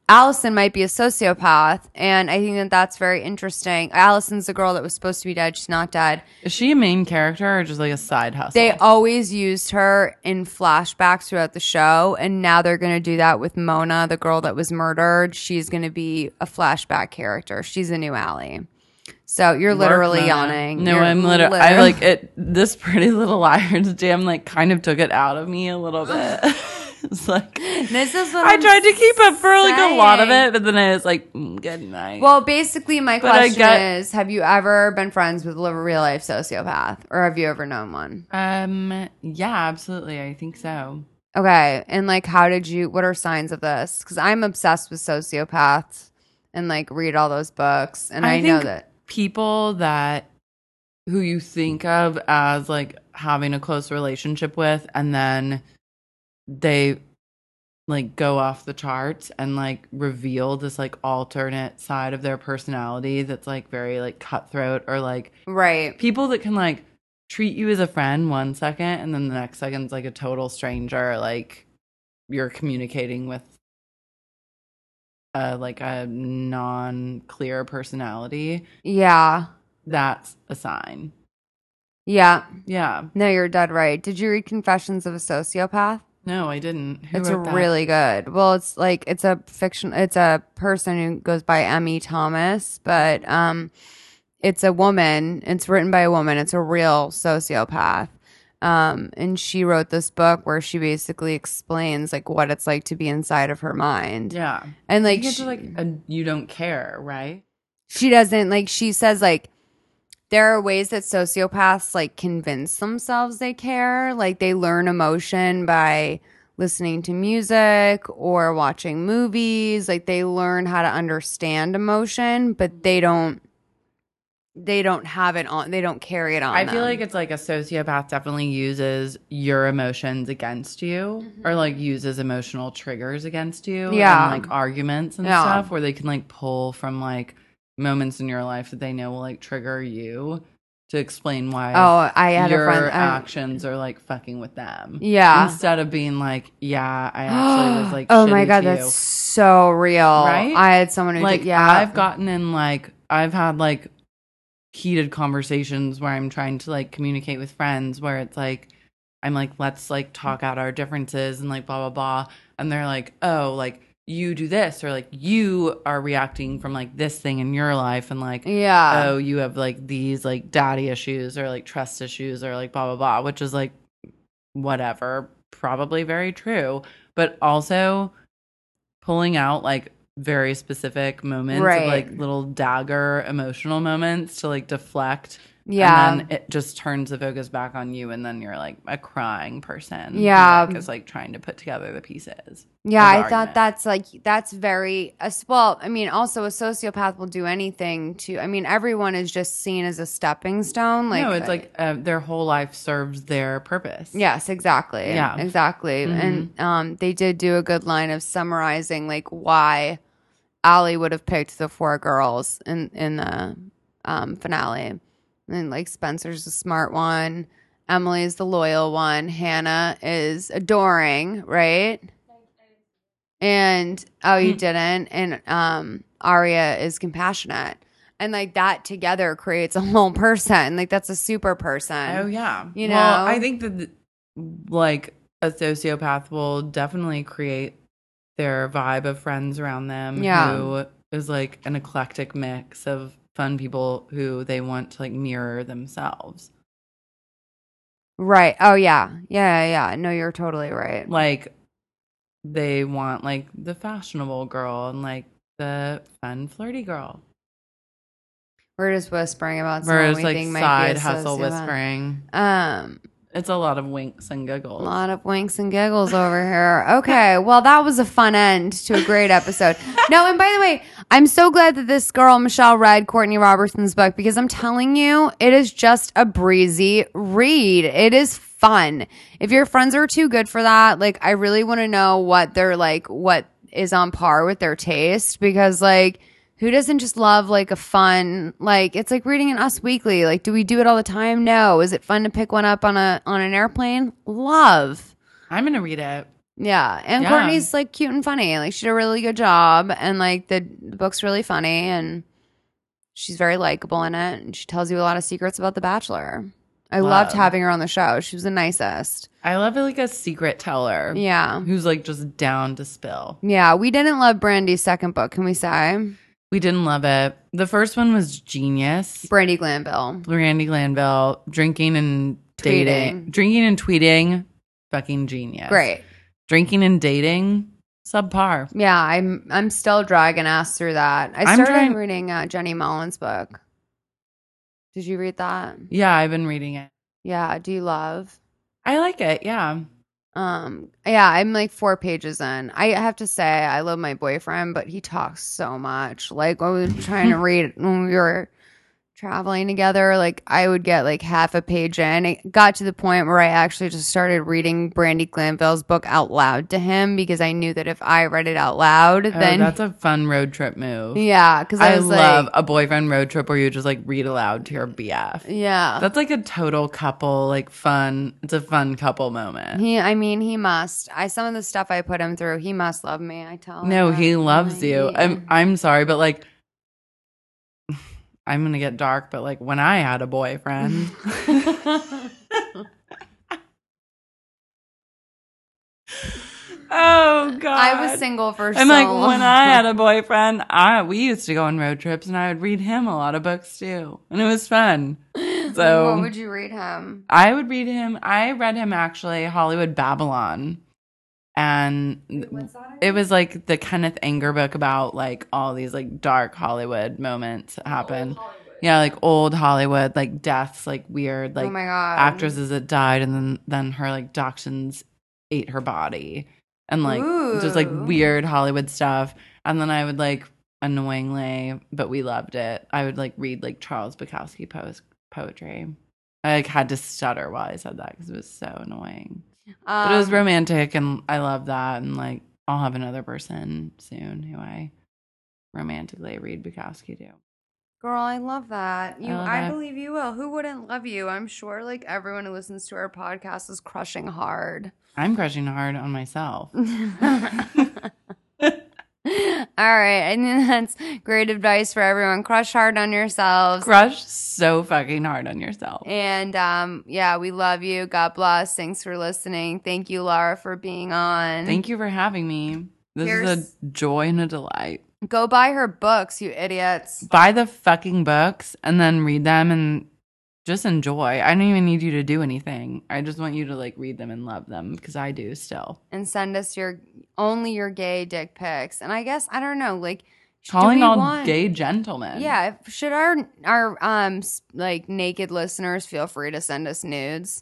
Allison might be a sociopath, and I think that that's very interesting. Allison's the girl that was supposed to be dead. She's not dead. Is she a main character or just like a side hustle? They always used her in flashbacks throughout the show, and now they're going to do that with Mona, the girl that was murdered. She's going to be a flashback character. She's a new Allie. So you're literally yawning. No, I'm literally. I like it. This Pretty Little Liars jam like kind of took it out of me a little bit. It's like this is what I tried to keep up for like a lot of it, but then I was like, good night. Well, basically, my question is: have you ever been friends with a real life sociopath, or have you ever known one? Yeah, absolutely. I think so. Okay, and like, how did you? What are signs of this? Because I'm obsessed with sociopaths and like read all those books, and I know that people who you think of as like having a close relationship with, and then they like go off the charts and like reveal this like alternate side of their personality that's like very like cutthroat, or like right people that can like treat you as a friend 1 second and then the next second's like a total stranger, like you're communicating with like a non-clear personality. Yeah, that's a sign. Yeah. No, you're dead right. Did you read Confessions of a Sociopath? No, I didn't. It's really good. Well, it's like it's a person who goes by Emmy Thomas, but it's a woman. It's written by a woman. It's a real sociopath. And she wrote this book where she basically explains like what it's like to be inside of her mind. Yeah. And like you don't care, right? She doesn't, like, she says like there are ways that sociopaths like convince themselves they care. Like they learn emotion by listening to music or watching movies. Like they learn how to understand emotion, but they don't have it on. They don't carry it on. I feel like it's like a sociopath definitely uses your emotions against you, or like uses emotional triggers against you. Yeah. And like arguments and stuff where they can like pull from like moments in your life that they know will like trigger you to explain why I had your a friend, actions are like fucking with them. Yeah. Instead of being like, yeah, I actually was like, oh my God, to that's so real. Right? I had someone who like, did, yeah. I've gotten in like, I've had like heated conversations where I'm trying to like communicate with friends where it's like, I'm like, let's like talk out our differences and like blah, blah, blah. And they're like, oh, like, you do this, or like you are reacting from like this thing in your life, and like, yeah, oh, you have like these like daddy issues or like trust issues or like blah blah blah, which is like whatever, probably very true, but also pulling out like very specific moments of like little dagger emotional moments to like deflect. Yeah. And then it just turns the focus back on you, and then you're like a crying person. Yeah. Who, like, is like trying to put together the pieces. Yeah, I thought that's very, well, I mean, also a sociopath will do anything to, I mean, everyone is just seen as a stepping stone. Like, no, it's like their whole life serves their purpose. Yes, exactly. Yeah. Exactly. And they did do a good line of summarizing like why Allie would have picked the 4 girls in the finale. And like Spencer's the smart one, Emily's the loyal one, Hannah is adoring, right? And you didn't, and Aria is compassionate, and like that together creates a whole person. Like that's a super person. Oh yeah, you know. Well, I think that like a sociopath will definitely create their vibe of friends around them. Yeah. Who is like an eclectic mix of fun people who they want to like mirror themselves. Right. Oh yeah. Yeah. No, you're totally right. Like they want like the fashionable girl and like the fun flirty girl. We're just whispering about someone we just like think side might be a hustle sociopath. whispering. It's a lot of winks and giggles. A lot of winks and giggles over here. Okay, well, that was a fun end to a great episode. No, and by the way, I'm so glad that this girl, Michelle, read Courtney Robertson's book, because I'm telling you, it is just a breezy read. It is fun. If your friends are too good for that, like, I really want to know what they're like, what is on par with their taste, because, like, who doesn't just love like a fun, like it's like reading an Us Weekly. Like, do we do it all the time? No. Is it fun to pick one up on an airplane? Love. I'm gonna read it. Yeah, and Yeah. Courtney's like cute and funny. Like she did a really good job, and like the book's really funny, and she's very likable in it, and she tells you a lot of secrets about The Bachelor. I loved having her on the show. She was the nicest. I love like a secret teller. Yeah. Who's like just down to spill. Yeah, we didn't love Brandy's second book, can we say? We didn't love it. The first one was genius. Brandy Glanville. Brandy Glanville, drinking and dating. Drinking and tweeting, fucking genius. Great. Drinking and dating, subpar. Yeah, I'm still dragging ass through that. I started reading Jenny Mullen's book. Did you read that? Yeah, I've been reading it. Yeah, do you love? I like it, yeah. Yeah, I'm like 4 pages in. I have to say I love my boyfriend, but he talks so much. Like when we were trying to read when we were traveling together, like I would get like half a page in. It got to the point where I actually just started reading Brandy Glanville's book out loud to him because I knew that if I read it out loud, then that's a fun road trip move. Yeah, because I was love like, a boyfriend road trip where you just like read aloud to your BF. Yeah, that's like a total couple like fun. It's a fun couple moment. He must. Some of the stuff I put him through, he must love me. I tell him. No, he loves you. I'm sorry, but like. I'm going to get dark, but like when I had a boyfriend. Oh, God. I was single for so long. And like long. when I had a boyfriend, we used to go on road trips and I would read him a lot of books too. And it was fun. So what would you read him? I would read him. I read him actually Hollywood Babylon. And it was like the Kenneth Anger book about like all these like dark Hollywood moments that happen. Yeah, like old Hollywood, like deaths, like weird, like oh my God. actresses that died and then her like dachshunds ate her body. And like just like weird Hollywood stuff. And then I would like annoyingly, but we loved it. I would like read like Charles Bukowski poetry. I like had to stutter while I said that because it was so annoying. But it was romantic, and I love that. And like, I'll have another person soon who I romantically read Bukowski to. Girl, I love that. I it. believe you will. Who wouldn't love you? I'm sure like everyone who listens to our podcast is crushing hard. I'm crushing hard on myself. All right. I think that's great advice for everyone. Crush hard on yourselves. Crush so fucking hard on yourself. And yeah, we love you. God bless. Thanks for listening. Thank you, Laura, for being on. Thank you for having me. This is a joy and a delight. Go buy her books, you idiots. Buy the fucking books and then read them and just enjoy. I don't even need you to do anything. I just want you to like read them and love them because I do still. And send us only your gay dick pics. And I guess I don't know, like calling all gay gentlemen. Yeah, should our like naked listeners feel free to send us nudes?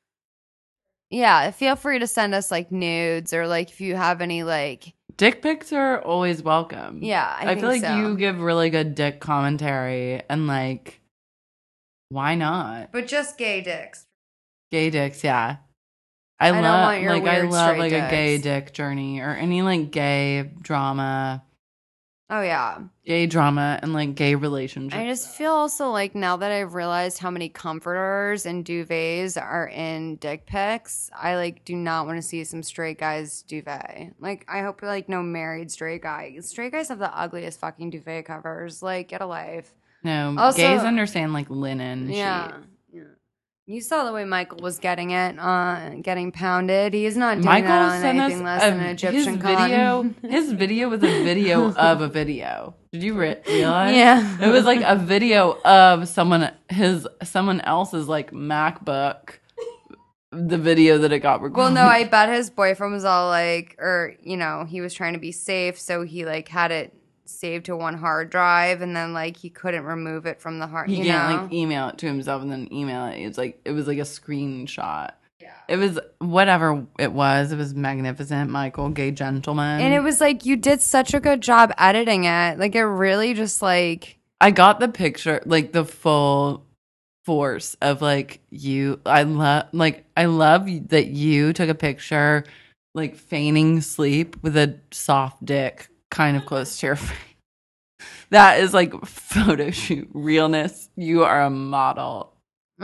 Yeah, feel free to send us like nudes or like if you have any like dick pics are always welcome. Yeah, I feel like you give really good dick commentary and like why not? But just gay dicks. Gay dicks, yeah. I love like a gay dick journey or any like gay drama. Oh yeah. Gay drama and like gay relationships. I just feel also like now that I've realized how many comforters and duvets are in dick pics, I like do not want to see some straight guys duvet. Like I hope like no married straight guy. Straight guys have the ugliest fucking duvet covers. Like get a life. No, also, gays understand like linen. Yeah. You saw the way Michael was getting it, getting pounded. He's not doing Michael that on sent anything less than an Egyptian con. His video was a video of a video. Did you realize? Yeah. It was like a video of someone else's like MacBook. The video that it got recorded. Well, no, I bet his boyfriend was all like, or he was trying to be safe, so he like had it saved to one hard drive and then like he couldn't remove it from the hard he can't like email it to himself and then email it. It was like a screenshot. Yeah, it was whatever it was magnificent. Michael, gay gentleman. And it was like you did such a good job editing it. Like it really just like I got the picture, like the full force of like you. I love that you took a picture like feigning sleep with a soft dick kind of close to your face. That is like photo shoot realness. You are a model.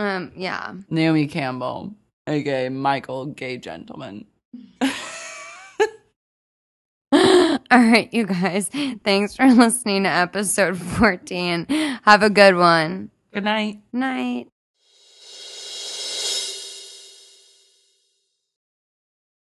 Yeah. Naomi Campbell, aka Michael, gay gentleman. All right, you guys. Thanks for listening to episode 14. Have a good one. Good night. Night.